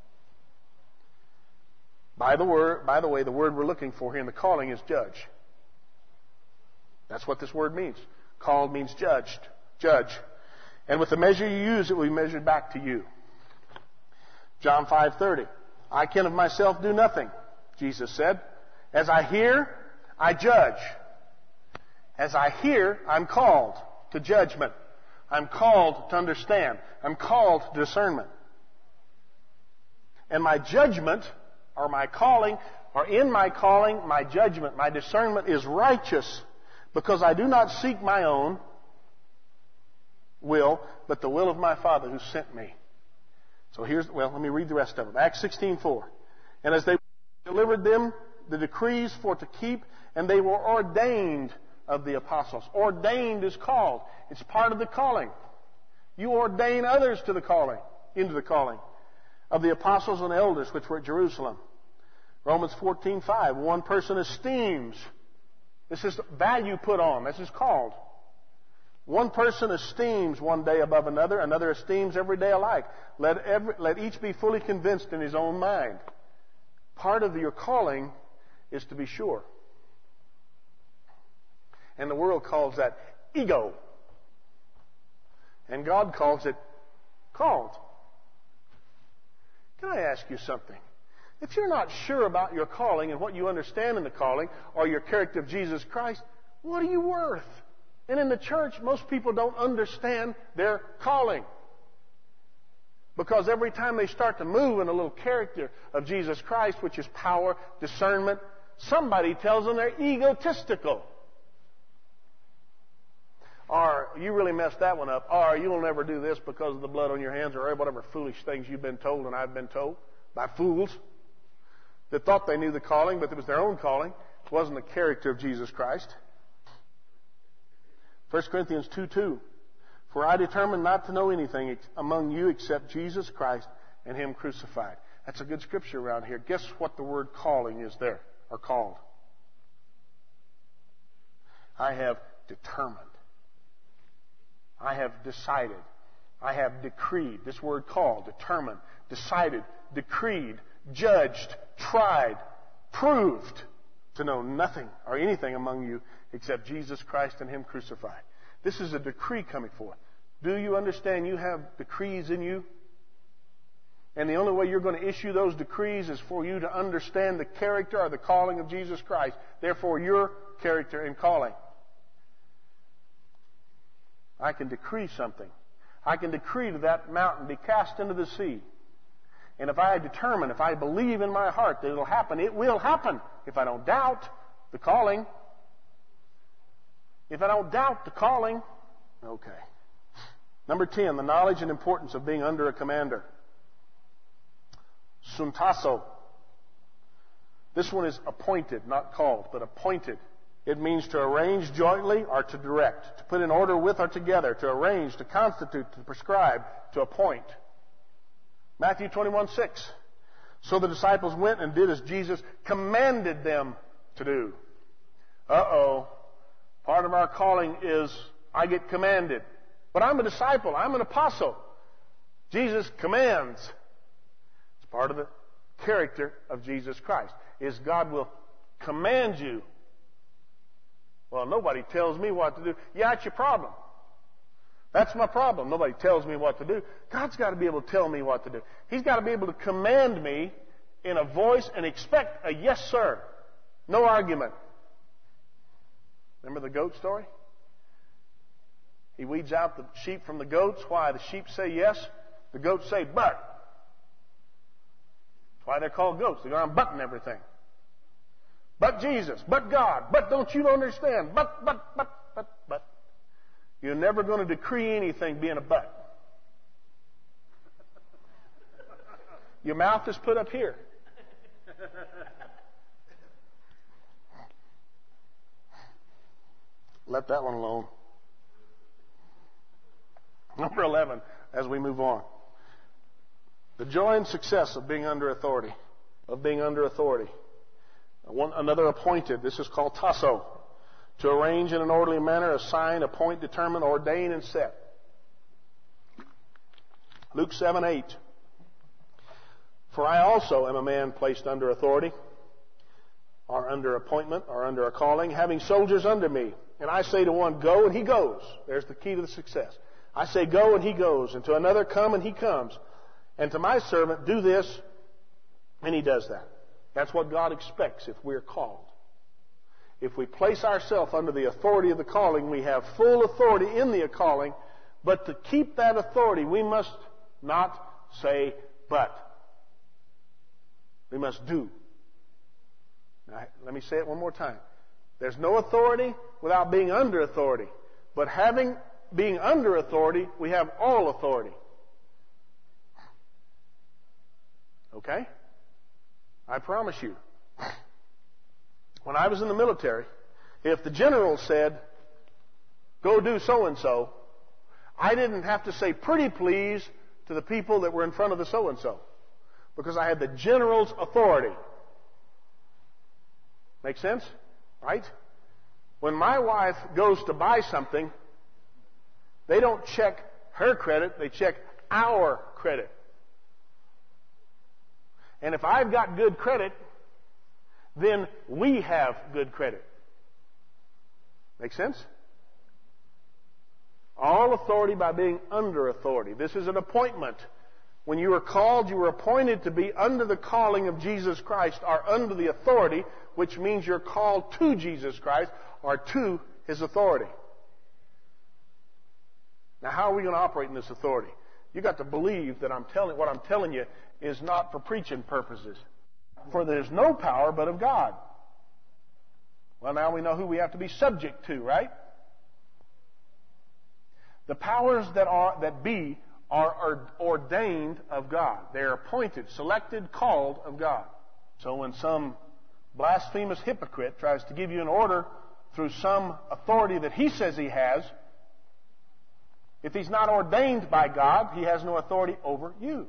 By the way, the word we're looking for here in the calling is judge. That's what this word means. Called means judged. Judge. And with the measure you use, it will be measured back to you. John 5:30. I can of myself do nothing, Jesus said. As I hear, I judge. As I hear, I'm called to judgment. I'm called to understand. I'm called to discernment. And my judgment, or my calling, or in my calling, my judgment, my discernment is righteous, because I do not seek my own will, but the will of my Father who sent me. So let me read the rest of it. Acts 16:4. And as they delivered them the decrees for to keep, and they were ordained of the apostles. Ordained is called. It's part of the calling. You ordain others to the calling, into the calling of the apostles and elders which were at Jerusalem. Romans 14:5. One person esteems. This is value put on. This is called. One person esteems one day above another, another esteems every day alike. Let each be fully convinced in his own mind. Part of your calling is to be sure. And the world calls that ego. And God calls it called. Can I ask you something? If you're not sure about your calling and what you understand in the calling or your character of Jesus Christ, what are you worth? And in the church, most people don't understand their calling. Because every time they start to move in a little character of Jesus Christ, which is power, discernment, somebody tells them they're egotistical. Or, you really messed that one up. Or, you'll never do this because of the blood on your hands, or whatever foolish things you've been told and I've been told by fools that thought they knew the calling, but it was their own calling. It wasn't the character of Jesus Christ. 1 Corinthians 2:2. For I determined not to know anything among you except Jesus Christ and Him crucified. That's a good scripture around here. Guess what the word calling is there, or called? I have determined. I have decided. I have decreed. This word called, determined, decided, decreed, judged, tried, proved to know nothing or anything among you except Jesus Christ and Him crucified. This is a decree coming forth. Do you understand you have decrees in you? And the only way you're going to issue those decrees is for you to understand the character or the calling of Jesus Christ. Therefore, your character and calling. I can decree something. I can decree to that mountain, be cast into the sea. And if I determine, if I believe in my heart that it'll happen, it will happen. If I don't doubt the calling. If I don't doubt the calling, okay. Number 10, the knowledge and importance of being under a commander. Suntasso. This one is appointed, not called, but appointed. It means to arrange jointly or to direct, to put in order with or together, to arrange, to constitute, to prescribe, to appoint. Matthew 21:6. So the disciples went and did as Jesus commanded them to do. Part of our calling is I get commanded. But I'm a disciple. I'm an apostle. Jesus commands. It's part of the character of Jesus Christ. Is God will command you. Well, nobody tells me what to do. Yeah, it's your problem. That's my problem. Nobody tells me what to do. God's got to be able to tell me what to do. He's got to be able to command me in a voice and expect a yes, sir. No argument. Remember the goat story? He weeds out the sheep from the goats. Why? The sheep say yes. The goats say but. That's why they're called goats. They're going to button everything. But Jesus. But God. But don't you understand? But. You're never going to decree anything being a but. Your mouth is put up here. Let that one alone. Number 11, as we move on. The joy and success of being under authority. of being under authority. Another appointed. This is called tasso. To arrange in an orderly manner, assign, appoint, determine, ordain, and set. Luke 7:8. For I also am a man placed under authority, or under appointment, or under a calling, having soldiers under me. And I say to one, go, and he goes. There's the key to the success. I say, go, and he goes. And to another, come, and he comes. And to my servant, do this, and he does that. That's what God expects if we're called. If we place ourselves under the authority of the calling, we have full authority in the calling. But to keep that authority, we must not say but. We must do. Now, let me say it one more time. There's no authority without being under authority. But being under authority, we have all authority. Okay? I promise you. When I was in the military, if the general said, go do so-and-so, I didn't have to say pretty please to the people that were in front of the so-and-so. Because I had the general's authority. Make sense? Right? When my wife goes to buy something, they don't check her credit, they check our credit. And if I've got good credit, then we have good credit. Make sense? All authority by being under authority. This is an appointment. When you were called, you were appointed to be under the calling of Jesus Christ, or under the authority, which means you're called to Jesus Christ, or to His authority. Now, how are we going to operate in this authority? You've got to believe that what I'm telling you is not for preaching purposes. For there's no power but of God. Well, now we know who we have to be subject to, right? The powers that be are ordained of God. They are appointed, selected, called of God. So when some blasphemous hypocrite tries to give you an order through some authority that he says he has, if he's not ordained by God, he has no authority over you.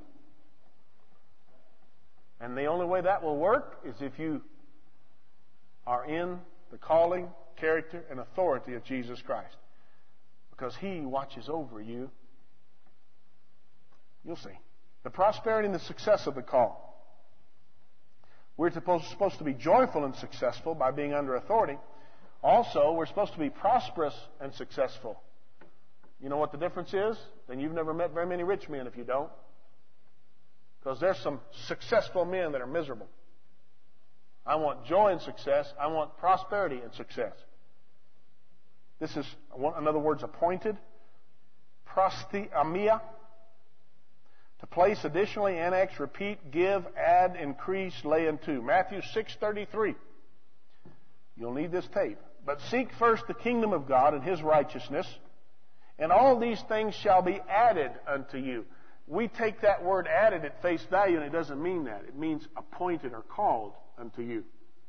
And the only way that will work is if you are in the calling, character, and authority of Jesus Christ. Because He watches over you. You'll see. The prosperity and the success of the call. We're supposed to be joyful and successful by being under authority. Also, we're supposed to be prosperous and successful. You know what the difference is? Then you've never met very many rich men if you don't. Because there's some successful men that are miserable. I want joy and success. I want prosperity and success. This is, in other words, appointed. Prostheamia. To place, additionally, annex, repeat, give, add, increase, lay into. Matthew 6:33. You'll need this tape. But seek first the kingdom of God and His righteousness, and all these things shall be added unto you. We take that word added at face value, and it doesn't mean that. It means appointed or called unto you.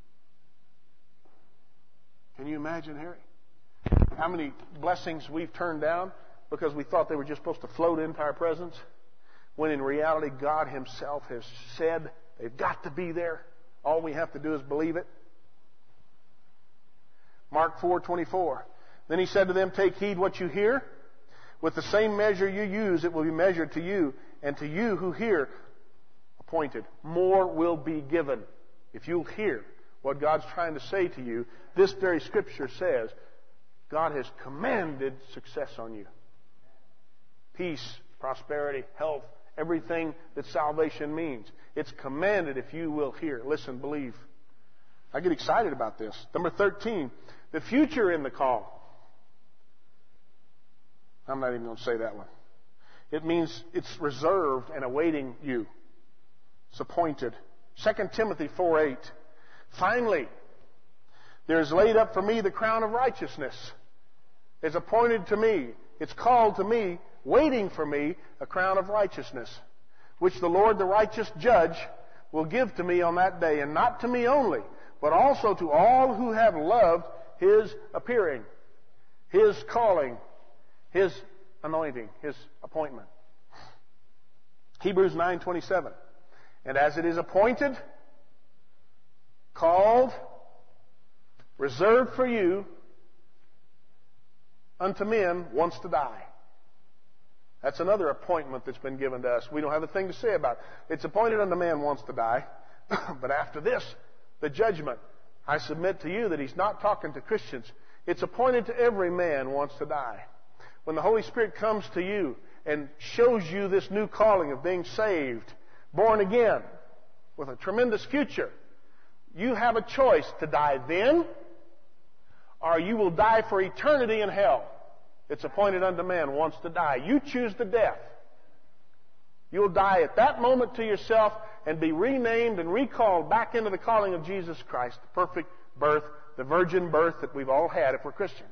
Can you imagine, Harry? How many blessings we've turned down because we thought they were just supposed to float into our presence, when in reality God Himself has said they've got to be there. All we have to do is believe it. Mark 4:24. Then He said to them, take heed what you hear. With the same measure you use, it will be measured to you. And to you who hear, appointed, more will be given. If you'll hear what God's trying to say to you, this very Scripture says, God has commanded success on you. Peace, prosperity, health, everything that salvation means. It's commanded if you will hear. Listen, believe. I get excited about this. Number 13, the future in the call. I'm not even going to say that one. It means it's reserved and awaiting you. It's appointed. 2 Timothy 4:8. Finally, there is laid up for me the crown of righteousness. It's appointed to me. It's called to me, waiting for me, a crown of righteousness, which the Lord, the righteous judge, will give to me on that day, and not to me only, but also to all who have loved His appearing, His calling, His anointing, His appointment. Hebrews 9:27. And as it is appointed called, reserved for you, unto men, wants to die. That's another appointment that's been given to us. We don't have a thing to say about it. It's appointed unto man wants to die. But after this, the judgment. I submit to you that he's not talking to Christians. It's appointed to every man wants to die. When the Holy Spirit comes to you and shows you this new calling of being saved, born again, with a tremendous future, you have a choice to die then, or you will die for eternity in hell. It's appointed unto man wants to die. You choose the death. You'll die at that moment to yourself and be renamed and recalled back into the calling of Jesus Christ, the perfect birth, the virgin birth that we've all had if we're Christians.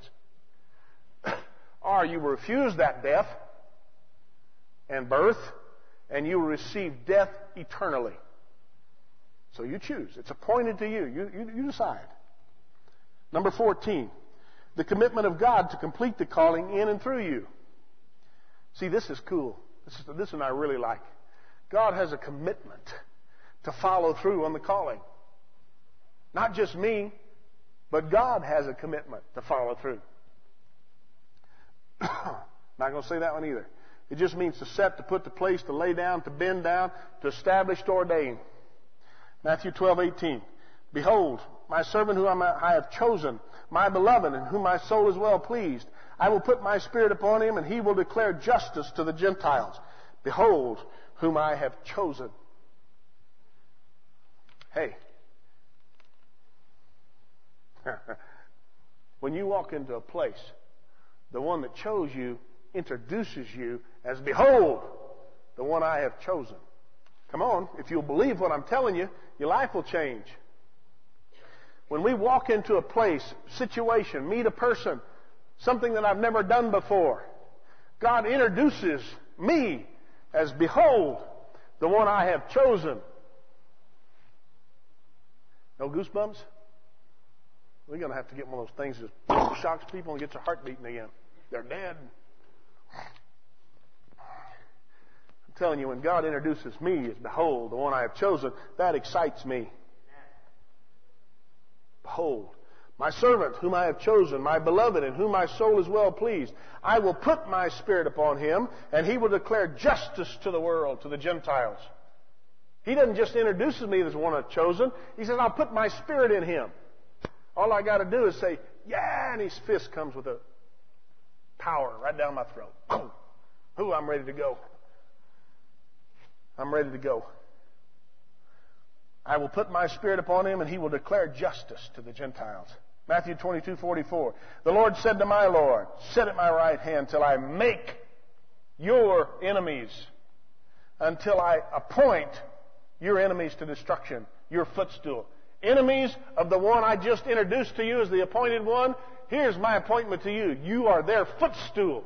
Or you will refuse that death and birth, and you will receive death eternally. So you choose. It's appointed to you. You decide. Number 14, the commitment of God to complete the calling in and through you. See, this is cool. This one I really like. God has a commitment to follow through on the calling. Not just me, but God has a commitment to follow through. Not going to say that one either. It just means to set, to put, to place, to lay down, to bend down, to establish, to ordain. Matthew 12:18. Behold, my servant whom I have chosen, my beloved, in whom my soul is well pleased. I will put my spirit upon him, and he will declare justice to the Gentiles. Behold, whom I have chosen. Hey. When you walk into a place, the one that chose you introduces you as, behold, the one I have chosen. Come on, if you'll believe what I'm telling you, your life will change. When we walk into a place, situation, meet a person, something that I've never done before, God introduces me as, behold, the one I have chosen. No goosebumps? We're going to have to get one of those things that just shocks people and gets their heart beating again. They're dead. I'm telling you, when God introduces me as, behold, the one I have chosen, that excites me. Behold, my servant whom I have chosen, my beloved, in whom my soul is well pleased. I will put my spirit upon him, and he will declare justice to the world, to the Gentiles. He doesn't just introduce me as one I've chosen. He says, I'll put my spirit in him. All I got to do is say, yeah, and his fist comes with a power right down my throat. Boom. Ooh, I'm ready to go. I'm ready to go. I will put my spirit upon him, and he will declare justice to the Gentiles. Matthew 22:44. The Lord said to my Lord, sit at my right hand till I make your enemies, until I appoint your enemies to destruction, your footstool. Enemies of the one I just introduced to you as the appointed one, here's my appointment to you. You are their footstool.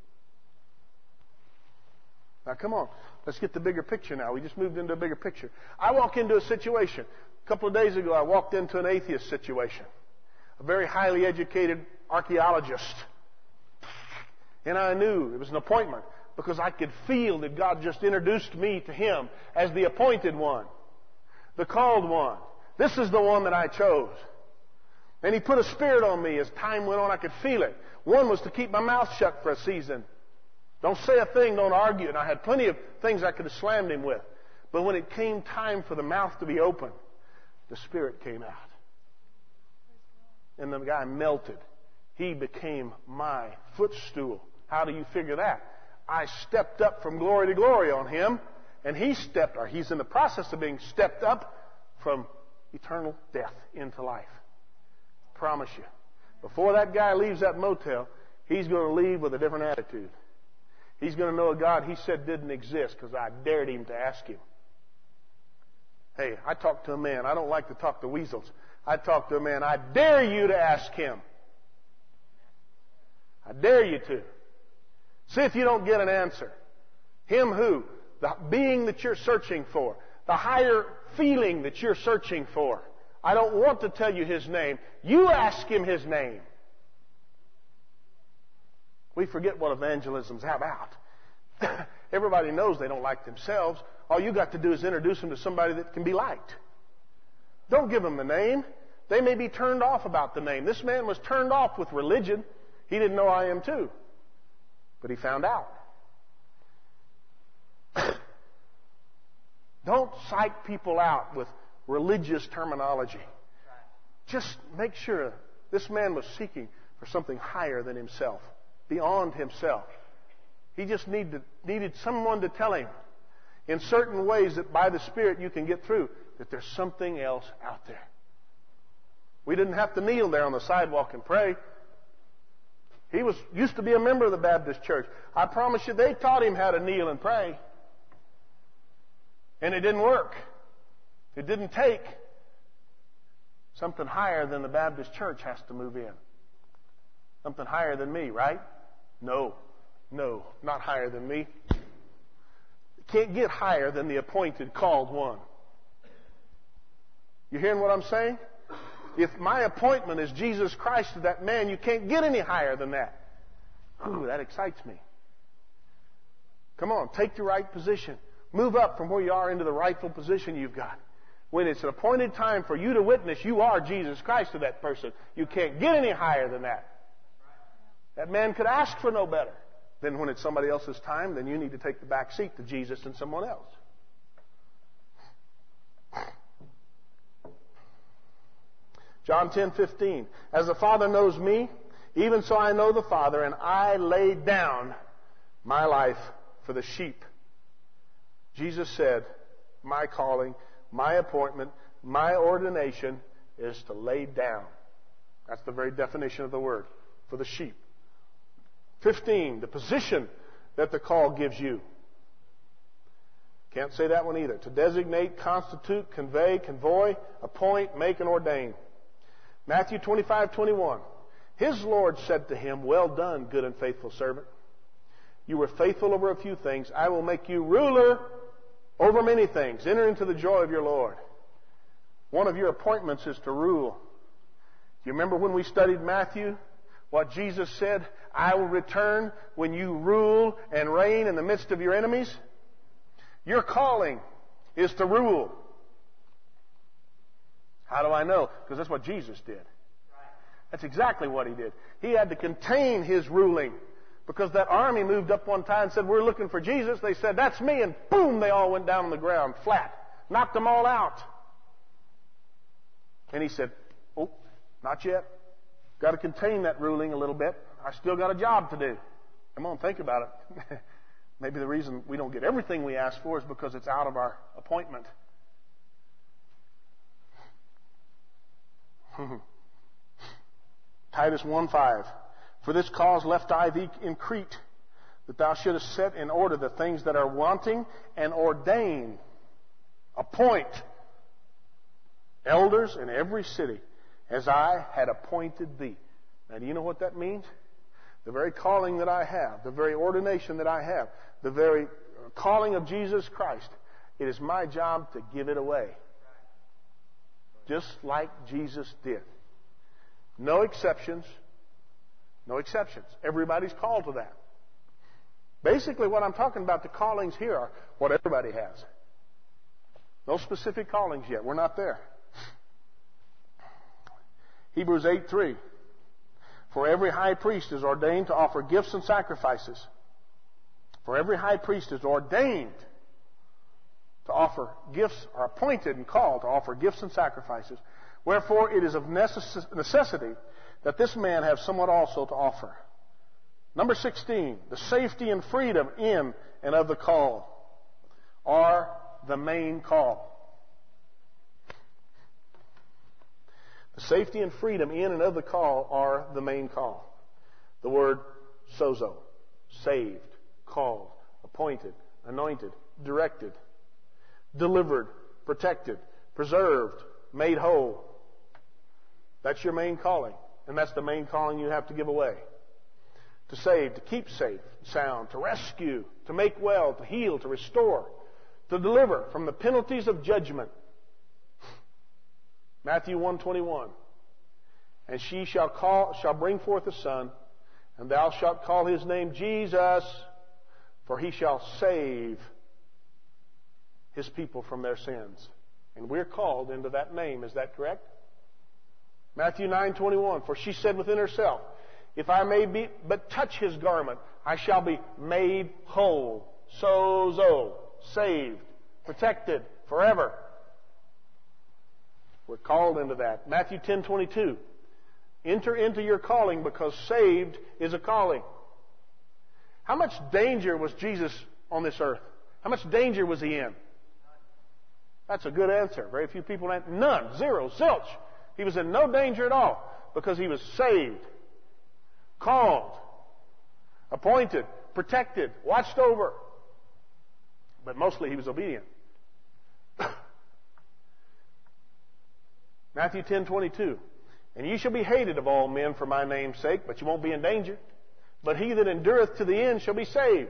Now come on. Let's get the bigger picture now. We just moved into a bigger picture. I walk into a situation. A couple of days ago, I walked into an atheist situation. A very highly educated archaeologist. And I knew it was an appointment because I could feel that God just introduced me to him as the appointed one, the called one. This is the one that I chose. And he put a spirit on me as time went on. I could feel it. One was to keep my mouth shut for a season. Don't say a thing, don't argue. And I had plenty of things I could have slammed him with. But when it came time for the mouth to be open, the Spirit came out. And the guy melted. He became my footstool. How do you figure that? I stepped up from glory to glory on him, and he's in the process of being stepped up from eternal death into life. I promise you. Before that guy leaves that motel, he's going to leave with a different attitude. He's going to know a God he said didn't exist because I dared him to ask him. Hey, I talked to a man. I don't like to talk to weasels. I talked to a man. I dare you to ask him. I dare you to. See if you don't get an answer. Him who? The being that you're searching for. The higher feeling that you're searching for. I don't want to tell you his name. You ask him his name. We forget what evangelism's about. Everybody knows they don't like themselves. All you got to do is introduce them to somebody that can be liked. Don't give them the name. They may be turned off about the name. This man was turned off with religion. He didn't know I am too. But he found out. Don't psych people out with religious terminology. Just make sure this man was seeking for something higher than himself, beyond himself. He just needed someone to tell him in certain ways that by the Spirit you can get through that there's something else out there. We didn't have to kneel there on the sidewalk and pray. He used to be a member of the Baptist church. I promise you, they taught him how to kneel and pray. And it didn't work. It didn't take. Something higher than the Baptist church has to move in. Something higher than me, right? No, not higher than me. It can't get higher than the appointed, called one. You hearing what I'm saying? If my appointment is Jesus Christ to that man, you can't get any higher than that. Ooh, that excites me. Come on, take the right position. Move up from where you are into the rightful position you've got. When it's an appointed time for you to witness, you are Jesus Christ to that person. You can't get any higher than that. That man could ask for no better. Then when it's somebody else's time, then you need to take the back seat to Jesus and someone else. John 10:15. As the Father knows me, even so I know the Father, and I lay down my life for the sheep. Jesus said, my calling, my appointment, my ordination is to lay down. That's the very definition of the word, for the sheep. 15, the position that the call gives you. Can't say that one either. To designate, constitute, convey, convoy, appoint, make, and ordain. Matthew 25:21. His Lord said to him, well done, good and faithful servant. You were faithful over a few things. I will make you ruler over many things. Enter into the joy of your Lord. One of your appointments is to rule. Do you remember when we studied Matthew? What Jesus said, I will return when you rule and reign in the midst of your enemies. Your calling is to rule. How do I know? Because that's what Jesus did. That's exactly what he did. He had to contain his ruling. Because that army moved up one time and said, we're looking for Jesus. They said, that's me. And boom, they all went down on the ground flat. Knocked them all out. And he said, oh, not yet. Got to contain that ruling a little bit. I still got a job to do. Come on, think about it. Maybe the reason we don't get everything we ask for is because it's out of our appointment. Titus 1:5. For this cause left I thee in Crete, that thou shouldest set in order the things that are wanting, and ordain, appoint elders in every city, as I had appointed thee. Now, do you know what that means? The very calling that I have, the very ordination that I have, the very calling of Jesus Christ, it is my job to give it away. Just like Jesus did. No exceptions. No exceptions. Everybody's called to that. Basically, what I'm talking about, the callings here are what everybody has. No specific callings yet. We're not there. Hebrews 8:3. For every high priest is ordained to offer gifts and sacrifices. For every high priest is ordained to offer gifts, or appointed and called to offer gifts and sacrifices. Wherefore it is of necessity that this man have somewhat also to offer. Number 16, the safety and freedom in and of the call are the main call. The safety and freedom in and of the call are the main call. The word sozo, saved, called, appointed, anointed, directed, delivered, protected, preserved, made whole. That's your main calling. And that's the main calling you have to give away. To save, to keep safe, sound, to rescue, to make well, to heal, to restore, to deliver from the penalties of judgment. Matthew 1:21. And she shall bring forth a son, and thou shalt call his name Jesus, for he shall save his people from their sins. And we're called into that name. Is that correct? Matthew 9:21. For she said within herself, if I may but touch his garment, I shall be made whole. Sozo. Saved. Protected. Forever. We're called into that. Matthew 10:22. Enter into your calling because saved is a calling. How much danger was Jesus on this earth? How much danger was he in? That's a good answer. Very few people answer. None. Zero. Zilch. He was in no danger at all because he was saved, called, appointed, protected, watched over. But mostly he was obedient. Matthew 10:22. And ye shall be hated of all men for my name's sake, but you won't be in danger. But he that endureth to the end shall be saved.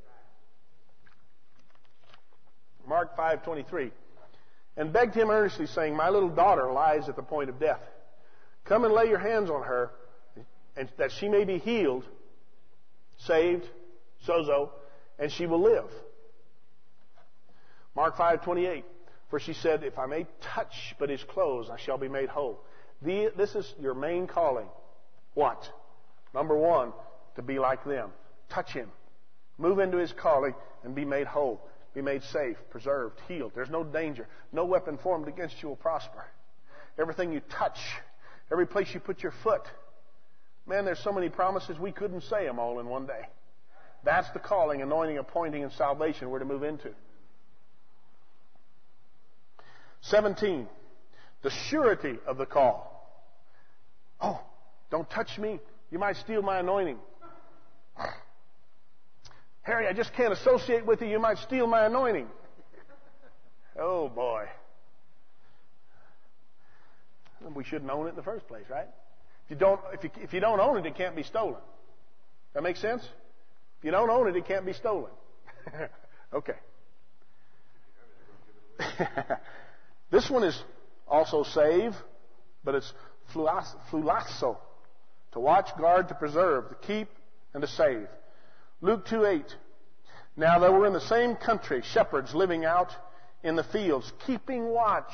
Mark 5:23. And begged him earnestly, saying, my little daughter lies at the point of death. Come and lay your hands on her, and that she may be healed, saved, sozo, and she will live. Mark 5:28. For she said, if I may touch but his clothes, I shall be made whole. This is your main calling. What? Number one, to be like them. Touch him. Move into his calling and be made whole. Be made safe, preserved, healed. There's no danger. No weapon formed against you will prosper. Everything you touch, every place you put your foot. Man, there's so many promises we couldn't say them all in one day. That's the calling, anointing, appointing, and salvation we're to move into. 17. The surety of the call. Oh, don't touch me. You might steal my anointing. Harry, I just can't associate with you. You might steal my anointing. Oh, boy. We shouldn't own it in the first place, right? If you don't own it, it can't be stolen. That make sense? If you don't own it, it can't be stolen. Okay. This one is also save, but it's phulasso, to watch, guard, to preserve, to keep, and to save. Luke 2:8. Now there were in the same country shepherds living out in the fields, keeping watch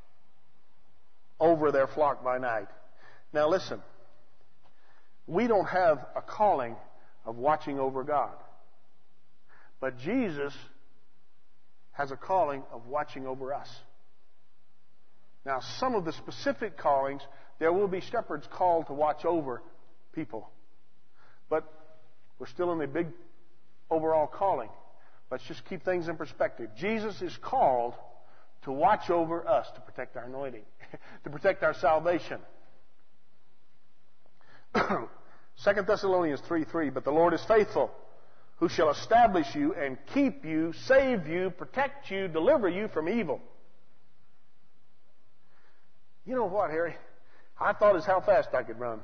over their flock by night. Now listen, we don't have a calling of watching over God. But Jesus has a calling of watching over us. Now, some of the specific callings, there will be shepherds called to watch over people. But we're still in the big overall calling. Let's just keep things in perspective. Jesus is called to watch over us, to protect our anointing, to protect our salvation. 2 Thessalonians 3:3, but the Lord is faithful, who shall establish you and keep you, save you, protect you, deliver you from evil. You know what, Harry? I thought is how fast I could run.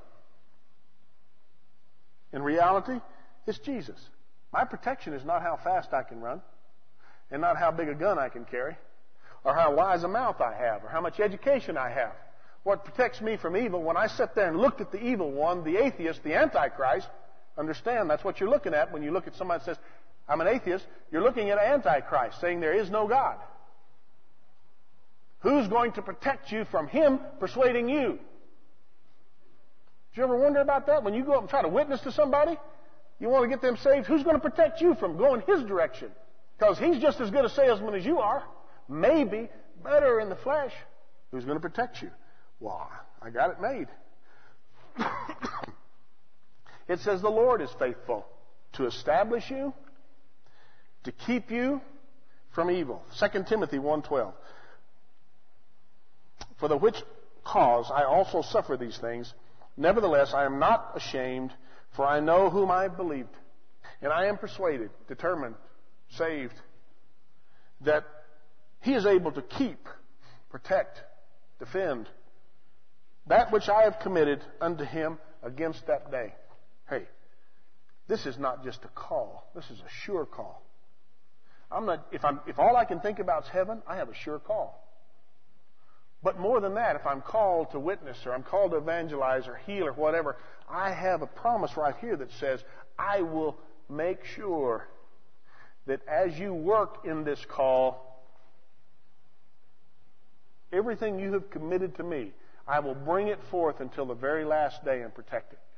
In reality, it's Jesus. My protection is not how fast I can run, and not how big a gun I can carry, or how wise a mouth I have, or how much education I have. What protects me from evil, when I sat there and looked at the evil one, the atheist, the Antichrist, understand that's what you're looking at when you look at somebody that says, I'm an atheist. You're looking at Antichrist, saying there is no God. Who's going to protect you from him persuading you? Did you ever wonder about that? When you go up and try to witness to somebody, you want to get them saved, who's going to protect you from going his direction? Because he's just as good a salesman as you are. Maybe better in the flesh. Who's going to protect you? Well, I got it made. It says the Lord is faithful to establish you, to keep you from evil. 2 Timothy 1:12. For the which cause I also suffer these things. Nevertheless, I am not ashamed, for I know whom I have believed. And I am persuaded, determined, saved, that he is able to keep, protect, defend that which I have committed unto him against that day. Hey, this is not just a call. This is a sure call. If all I can think about is heaven, I have a sure call. But more than that, if I'm called to witness or I'm called to evangelize or heal or whatever, I have a promise right here that says, I will make sure that as you work in this call, Everything you have committed to me, I will bring it forth until the very last day and protect it.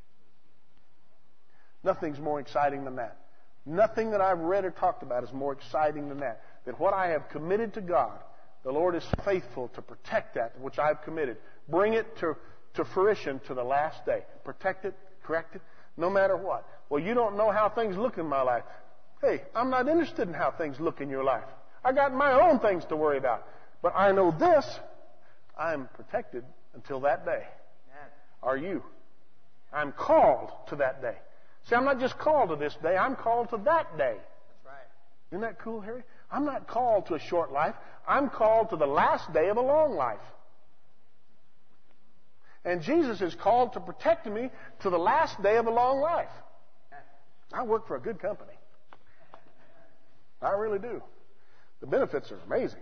Nothing's more exciting than that. Nothing that I've read or talked about is more exciting than that. That what I have committed to God, the Lord is faithful to protect that which I've committed. Bring it to fruition to the last day. Protect it, correct it, no matter what. Well, you don't know how things look in my life. Hey, I'm not interested in how things look in your life. I got my own things to worry about. But I know this, I'm protected until that day. Are you? I'm called to that day. See, I'm not just called to this day, I'm called to that day. That's right. Isn't that cool, Harry? I'm not called to a short life. I'm called to the last day of a long life. And Jesus is called to protect me to the last day of a long life. I work for a good company. I really do. The benefits are amazing.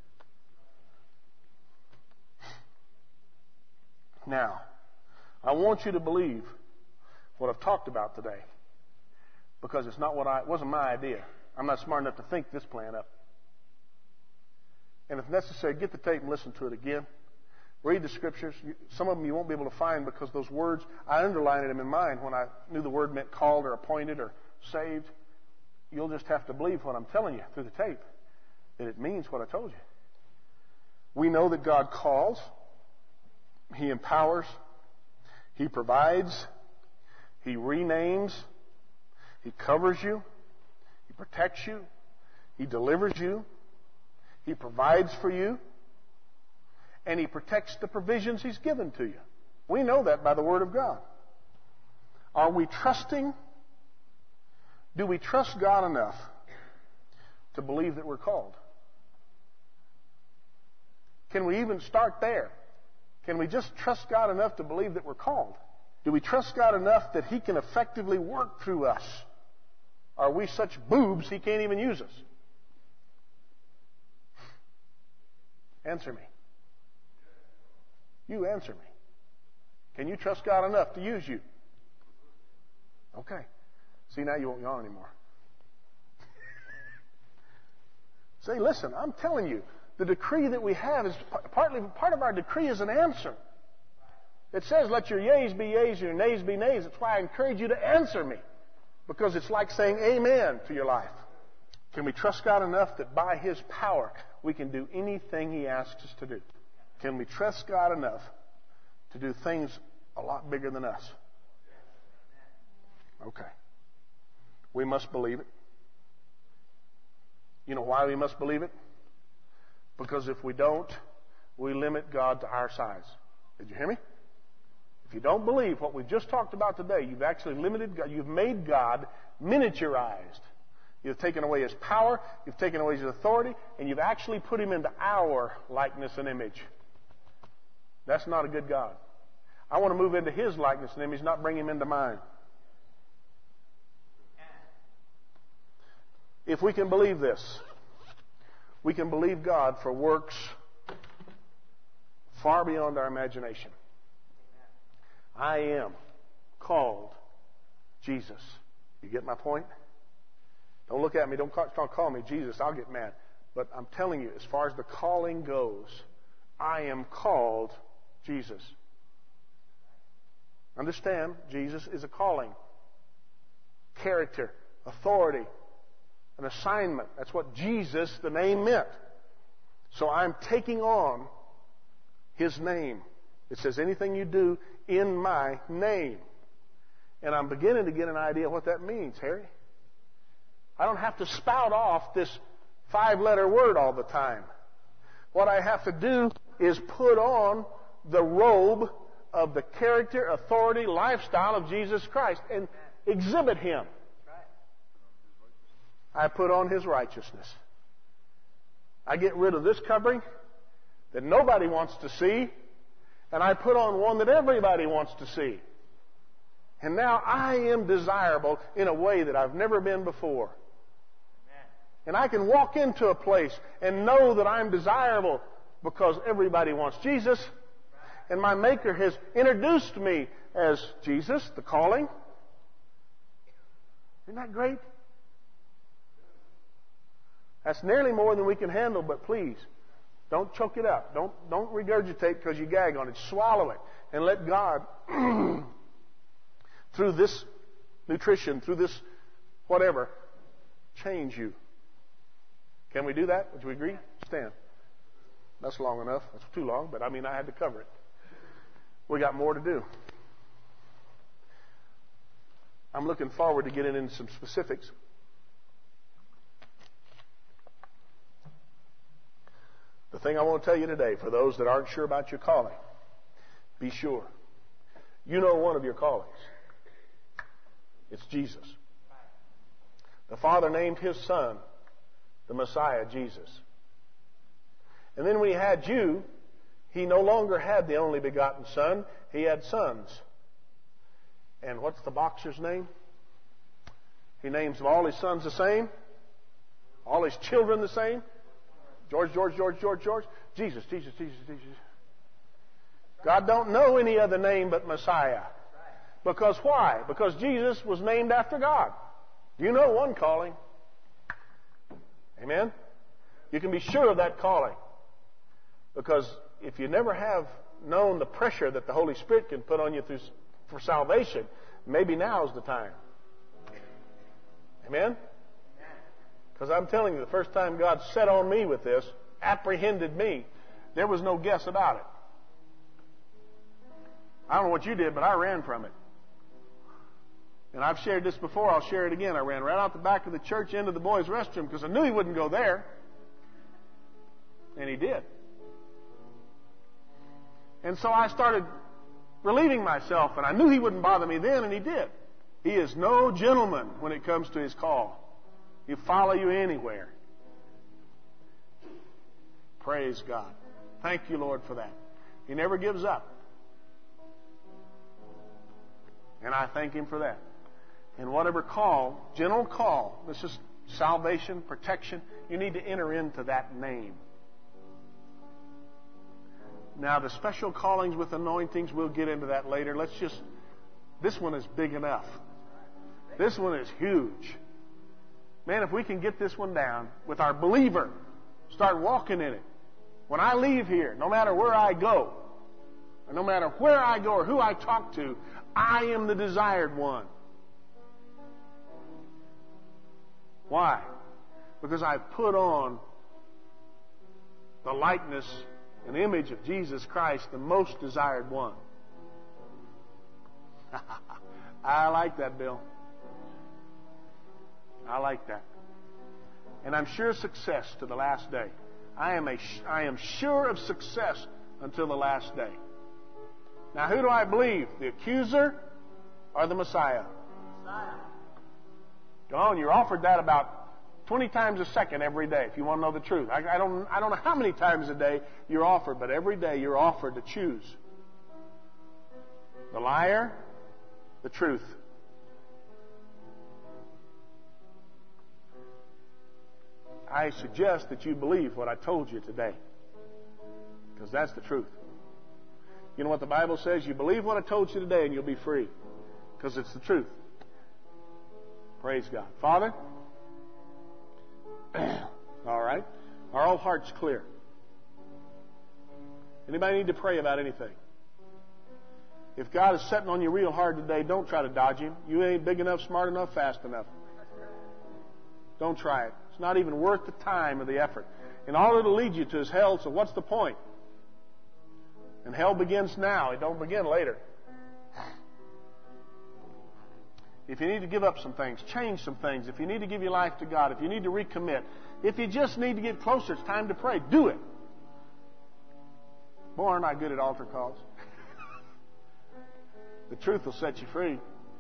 Now, I want you to believe what I've talked about today, because it wasn't my idea. I'm not smart enough to think this plan up. And if necessary, get the tape and listen to it again. Read the scriptures. Some of them you won't be able to find because those words, I underlined them in mine when I knew the word meant called or appointed or saved. You'll just have to believe what I'm telling you through the tape, that it means what I told you. We know that God calls, He empowers, He provides, He renames, He covers you, He protects you, He delivers you, He provides for you, and He protects the provisions He's given to you. We know that by the Word of God. Are we trusting? Do we trust God enough to believe that we're called? Can we even start there? Can we just trust God enough to believe that we're called? Do we trust God enough that He can effectively work through us? Are we such boobs He can't even use us? Answer me. You answer me. Can you trust God enough to use you? Okay. See, now you won't yawn anymore. Say, listen, I'm telling you, the decree that we have is part of our decree is an answer. It says, let your yeas be yeas and your nays be nays. That's why I encourage you to answer me. Because it's like saying amen to your life. Can we trust God enough that by His power we can do anything He asks us to do? Can we trust God enough to do things a lot bigger than us? Okay. We must believe it. You know why we must believe it? Because if we don't, we limit God to our size. Did you hear me? If you don't believe what we've just talked about today, you've actually limited God. You've made God miniaturized. You've taken away His power, you've taken away His authority, and you've actually put Him into our likeness and image. That's not a good God. I want to move into His likeness and image, not bring Him into mine. If we can believe this, we can believe God for works far beyond our imagination. I am called Jesus. You get my point? Don't look at me. Don't call me Jesus. I'll get mad. But I'm telling you, as far as the calling goes, I am called Jesus. Understand, Jesus is a calling. Character, authority, an assignment. That's what Jesus, the name, meant. So I'm taking on His name. It says anything you do in my name. And I'm beginning to get an idea what that means, Harry. I don't have to spout off this 5-letter word all the time. What I have to do is put on the robe of the character, authority, lifestyle of Jesus Christ and exhibit Him. I put on His righteousness. I get rid of this covering that nobody wants to see, and I put on one that everybody wants to see. And now I am desirable in a way that I've never been before. And I can walk into a place and know that I'm desirable because everybody wants Jesus. And my Maker has introduced me as Jesus, the calling. Isn't that great? That's nearly more than we can handle, but please, Don't choke it up. Don't regurgitate because you gag on it. Swallow it and let God, through this nutrition, through this whatever, change you. Can we do that? Would you agree? Stand. That's long enough. That's too long, but I had to cover it. We got more to do. I'm looking forward to getting into some specifics. The thing I want to tell you today, for those that aren't sure about your calling, be sure. You know one of your callings. It's Jesus. The Father named His Son the Messiah, Jesus. And then when He had you, He no longer had the only begotten Son. He had sons. And what's the boxer's name? He names all his sons the same. All his children the same. George. Jesus. God don't know any other name but Messiah. Because why? Because Jesus was named after God. You know one calling. Amen? You can be sure of that calling. Because if you never have known the pressure that the Holy Spirit can put on you for salvation, maybe now's the time. Amen? Because I'm telling you, the first time God set on me with this, apprehended me, there was no guess about it. I don't know what you did, but I ran from it. And I've shared this before, I'll share it again. I ran right out the back of the church into the boys' restroom because I knew He wouldn't go there. And He did. And so I started relieving myself, and I knew He wouldn't bother me then, and He did. He is no gentleman when it comes to His call. He'll follow you anywhere. Praise God. Thank you, Lord, for that. He never gives up. And I thank Him for that. And whatever call, general call, this is salvation, protection, you need to enter into that name. Now, the special callings with anointings, we'll get into that later. This one is big enough. This one is huge. Man, if we can get this one down with our believer, start walking in it. When I leave here, no matter where I go, or no matter where I go or who I talk to, I am the desired one. Why? Because I put on the likeness and image of Jesus Christ, the most desired one. I like that, Bill. I like that. And I'm sure of success to the last day. I am sure of success until the last day. Now, who do I believe? The accuser or the Messiah? Messiah. Go on, you're offered that about 20 times a second every day, if you want to know the truth. I don't know how many times a day you're offered, but every day you're offered to choose. The liar, the truth. I suggest that you believe what I told you today, because that's the truth. You know what the Bible says? You believe what I told you today and you'll be free, because it's the truth. Praise God. Father? All right. Are all hearts clear? Anybody need to pray about anything? If God is sitting on you real hard today, don't try to dodge Him. You ain't big enough, smart enough, fast enough. Don't try it. It's not even worth the time or the effort. And all it'll lead you to is hell, so what's the point? And hell begins now. It don't begin later. If you need to give up some things, change some things, if you need to give your life to God, if you need to recommit, if you just need to get closer, it's time to pray. Do it. Boy, aren't I good at altar calls? The truth will set you free.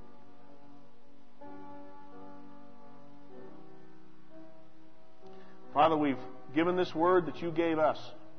Father, we've given this word that you gave us.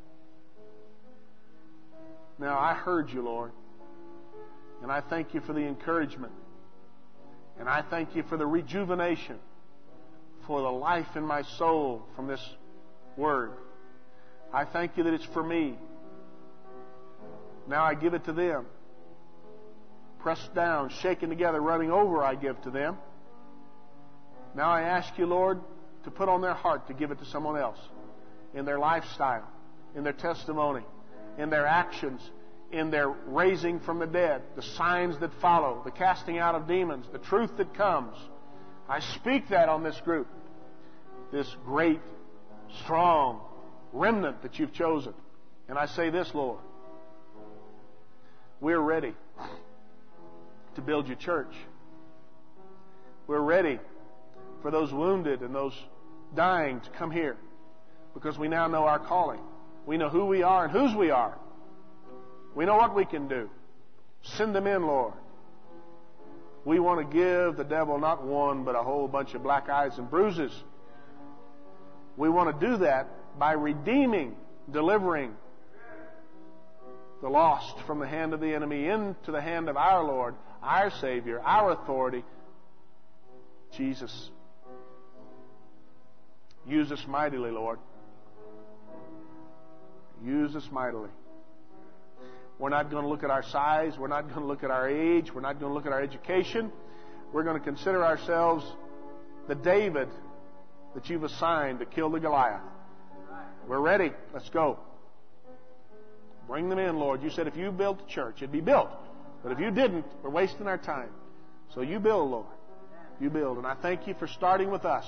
Now, I heard you, Lord. And I thank you for the encouragement. And I thank you for the rejuvenation, for the life in my soul from this word. I thank you that it's for me. Now I give it to them. Pressed down, shaken together, running over, I give to them. Now I ask you, Lord, to put on their heart to give it to someone else in their lifestyle, in their testimony, in their actions, in their raising from the dead, the signs that follow, the casting out of demons, the truth that comes. I speak that on this group, this great, strong remnant that you've chosen. And I say this, Lord, we're ready to build your church. We're ready for those wounded and those dying to come here, because we now know our calling. We know who we are and whose we are. We know what we can do. Send them in, Lord. We want to give the devil not one, but a whole bunch of black eyes and bruises. We want to do that by redeeming, delivering the lost from the hand of the enemy into the hand of our Lord, our Savior, our authority, Jesus. Use us mightily, Lord. Use us mightily. We're not going to look at our size. We're not going to look at our age. We're not going to look at our education. We're going to consider ourselves the David that you've assigned to kill the Goliath. We're ready. Let's go. Bring them in, Lord. You said if you built a church, it'd be built. But if you didn't, we're wasting our time. So you build, Lord. You build. And I thank you for starting with us.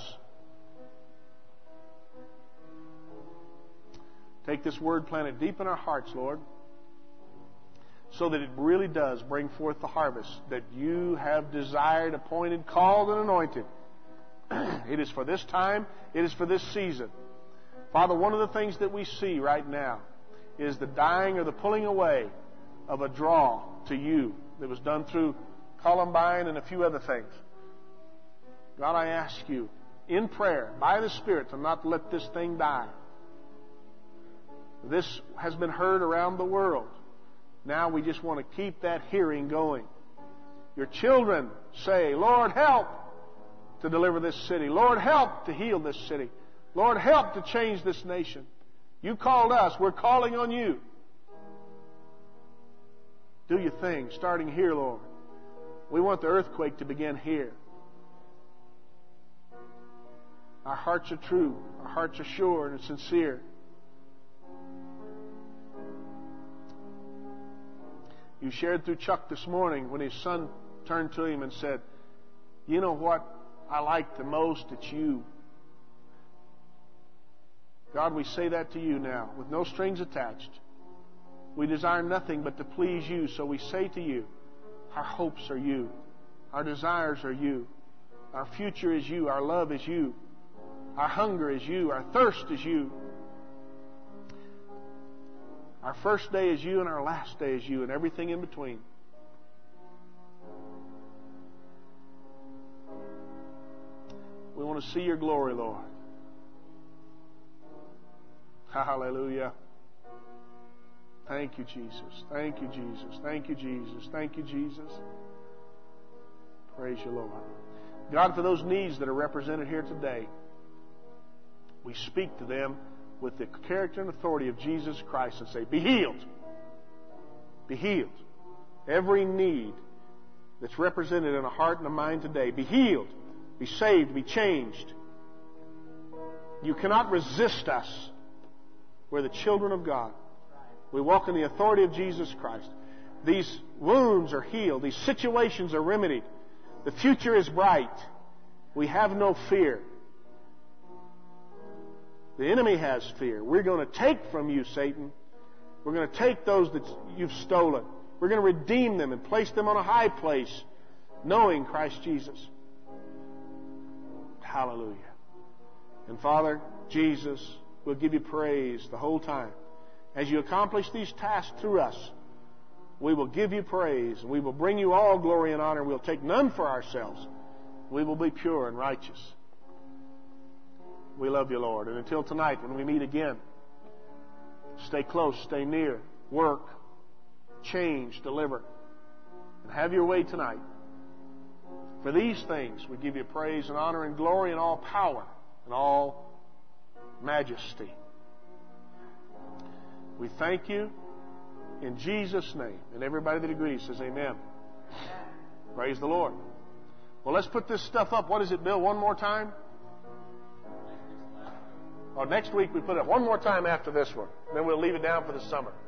Take this word, plant it deep in our hearts, Lord, so that it really does bring forth the harvest that you have desired, appointed, called, and anointed. It is for this time. It is for this season. Father, one of the things that we see right now is the dying or the pulling away of a draw to you that was done through Columbine and a few other things. God, I ask you in prayer, by the Spirit, to not let this thing die. This has been heard around the world. Now we just want to keep that hearing going. Your children say, Lord, help to deliver this city. Lord, help to heal this city. Lord, help to change this nation. You called us. We're calling on you. Do your thing, starting here, Lord. We want the earthquake to begin here. Our hearts are true. Our hearts are sure and sincere. You shared through Chuck this morning when his son turned to him and said, you know what I like the most? It's you. God, we say that to you now with no strings attached. We desire nothing but to please you, so we say to you, our hopes are you. Our desires are you. Our future is you. Our love is you. Our hunger is you. Our thirst is you. Our first day is you and our last day is you and everything in between. We want to see your glory, Lord. Hallelujah. Thank you, Jesus. Thank you, Jesus. Thank you, Jesus. Thank you, Jesus. Praise you, Lord. God, for those needs that are represented here today, we speak to them with the character and authority of Jesus Christ and say, be healed. Be healed. Every need that's represented in a heart and a mind today, be healed, be saved, be changed. You cannot resist us. We're the children of God. We walk in the authority of Jesus Christ. These wounds are healed. These situations are remedied. The future is bright. We have no fear. The enemy has fear. We're going to take from you, Satan. We're going to take those that you've stolen. We're going to redeem them and place them on a high place, knowing Christ Jesus. Hallelujah. And Father, Jesus, we'll give you praise the whole time. As you accomplish these tasks through us, we will give you praise, and we will bring you all glory and honor. We'll take none for ourselves. We will be pure and righteous. We love you, Lord. And until tonight, when we meet again, stay close, stay near, work, change, deliver, and have your way tonight. For these things, we give you praise and honor and glory and all power and all majesty. We thank you in Jesus' name. And everybody that agrees says amen. Praise the Lord. Well, let's put this stuff up. What is it, Bill? One more time? Or next week we put it one more time after this one. Then we'll leave it down for the summer.